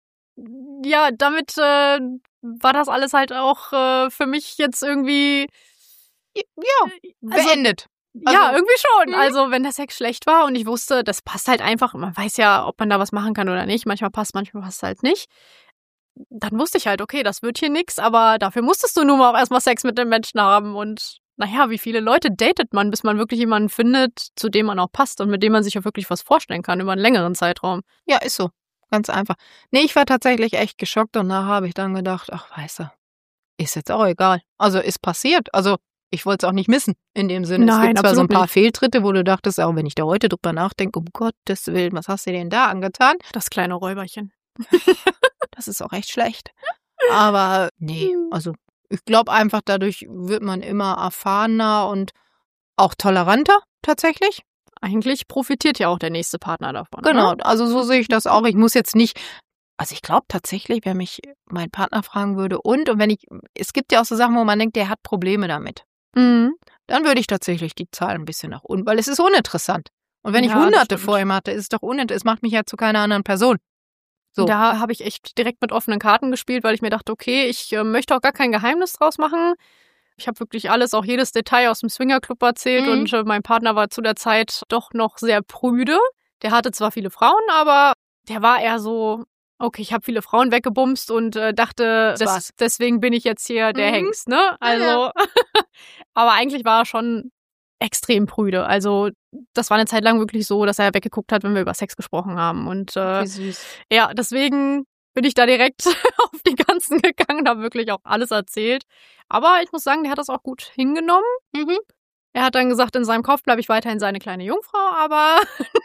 [SPEAKER 2] war das alles halt auch für mich jetzt irgendwie
[SPEAKER 1] beendet.
[SPEAKER 2] Ja, irgendwie schon.
[SPEAKER 1] Mhm.
[SPEAKER 2] Also wenn der Sex schlecht war und ich wusste, das passt halt einfach, man weiß ja, ob man da was machen kann oder nicht. Manchmal passt es halt nicht. Dann wusste ich halt, okay, das wird hier nix, aber dafür musstest du nun mal auch erstmal Sex mit dem Menschen haben. Und naja, wie viele Leute datet man, bis man wirklich jemanden findet, zu dem man auch passt und mit dem man sich auch wirklich was vorstellen kann über einen längeren Zeitraum.
[SPEAKER 1] Ja, ist so. Ganz einfach. Nee, ich war tatsächlich echt geschockt und nachher habe ich dann gedacht, ach, weißt du, ist jetzt auch egal. Also ist passiert. Also ich wollte es auch nicht missen in dem Sinne.
[SPEAKER 2] Nein,
[SPEAKER 1] es gibt zwar so ein
[SPEAKER 2] absolut
[SPEAKER 1] paar
[SPEAKER 2] nicht.
[SPEAKER 1] Fehltritte, wo du dachtest, auch wenn ich da heute drüber nachdenke, um Gottes Willen, was hast du denn da angetan?
[SPEAKER 2] Das kleine Räuberchen.
[SPEAKER 1] Das ist auch echt schlecht. Aber nee, also ich glaube einfach, dadurch wird man immer erfahrener und auch toleranter tatsächlich.
[SPEAKER 2] Eigentlich profitiert ja auch der nächste Partner davon.
[SPEAKER 1] Genau,
[SPEAKER 2] Ne?
[SPEAKER 1] also so sehe ich das auch. Ich muss jetzt nicht, also ich glaube tatsächlich, wenn mich mein Partner fragen würde und wenn es gibt ja auch so Sachen, wo man denkt, der hat Probleme damit.
[SPEAKER 2] Mhm.
[SPEAKER 1] Dann würde ich tatsächlich die Zahl ein bisschen nach unten, weil es ist uninteressant. Und wenn ich
[SPEAKER 2] Ja, das
[SPEAKER 1] Hunderte
[SPEAKER 2] stimmt.
[SPEAKER 1] vor ihm hatte, ist es doch uninteressant. Es macht mich ja zu keiner anderen Person. So.
[SPEAKER 2] Da habe ich echt direkt mit offenen Karten gespielt, weil ich mir dachte, okay, ich möchte auch gar kein Geheimnis draus machen. Ich habe wirklich alles, auch jedes Detail aus dem Swingerclub erzählt und mein Partner war zu der Zeit doch noch sehr prüde. Der hatte zwar viele Frauen, aber der war eher so, okay, ich habe viele Frauen weggebumst und dachte, deswegen bin ich jetzt hier der Hengst, ne? Also, aber eigentlich war er schon extrem prüde. Also das war eine Zeit lang wirklich so, dass er weggeguckt hat, wenn wir über Sex gesprochen haben. Und
[SPEAKER 1] Wie süß.
[SPEAKER 2] ja, deswegen bin ich da direkt auf die Ganzen gegangen und habe wirklich auch alles erzählt. Aber ich muss sagen, der hat das auch gut hingenommen.
[SPEAKER 1] Mhm.
[SPEAKER 2] Er hat dann gesagt, in seinem Kopf bleibe ich weiterhin seine kleine Jungfrau, aber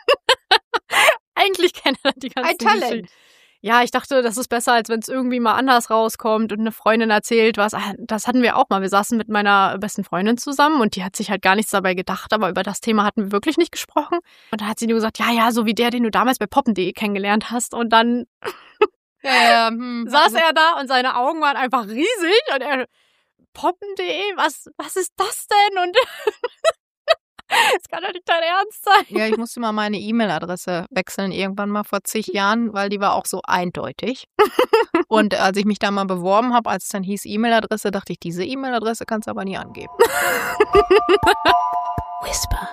[SPEAKER 2] eigentlich kennt er die ganzen
[SPEAKER 1] Ein Talent.
[SPEAKER 2] Geschichten. Ja, ich dachte, das ist besser, als wenn es irgendwie mal anders rauskommt und eine Freundin erzählt was. Das hatten wir auch mal. Wir saßen mit meiner besten Freundin zusammen und die hat sich halt gar nichts dabei gedacht, aber über das Thema hatten wir wirklich nicht gesprochen. Und dann hat sie nur gesagt, ja, so wie der, den du damals bei poppen.de kennengelernt hast. Und dann saß er da und seine Augen waren einfach riesig und er, poppen.de, was ist das denn? Und das kann doch nicht dein Ernst sein.
[SPEAKER 1] Ja, ich musste mal meine E-Mail-Adresse wechseln, irgendwann mal vor zig Jahren, weil die war auch so eindeutig. Und als ich mich da mal beworben habe, als es dann hieß E-Mail-Adresse, dachte ich, diese E-Mail-Adresse kannst du aber nie angeben.
[SPEAKER 3] Whisper.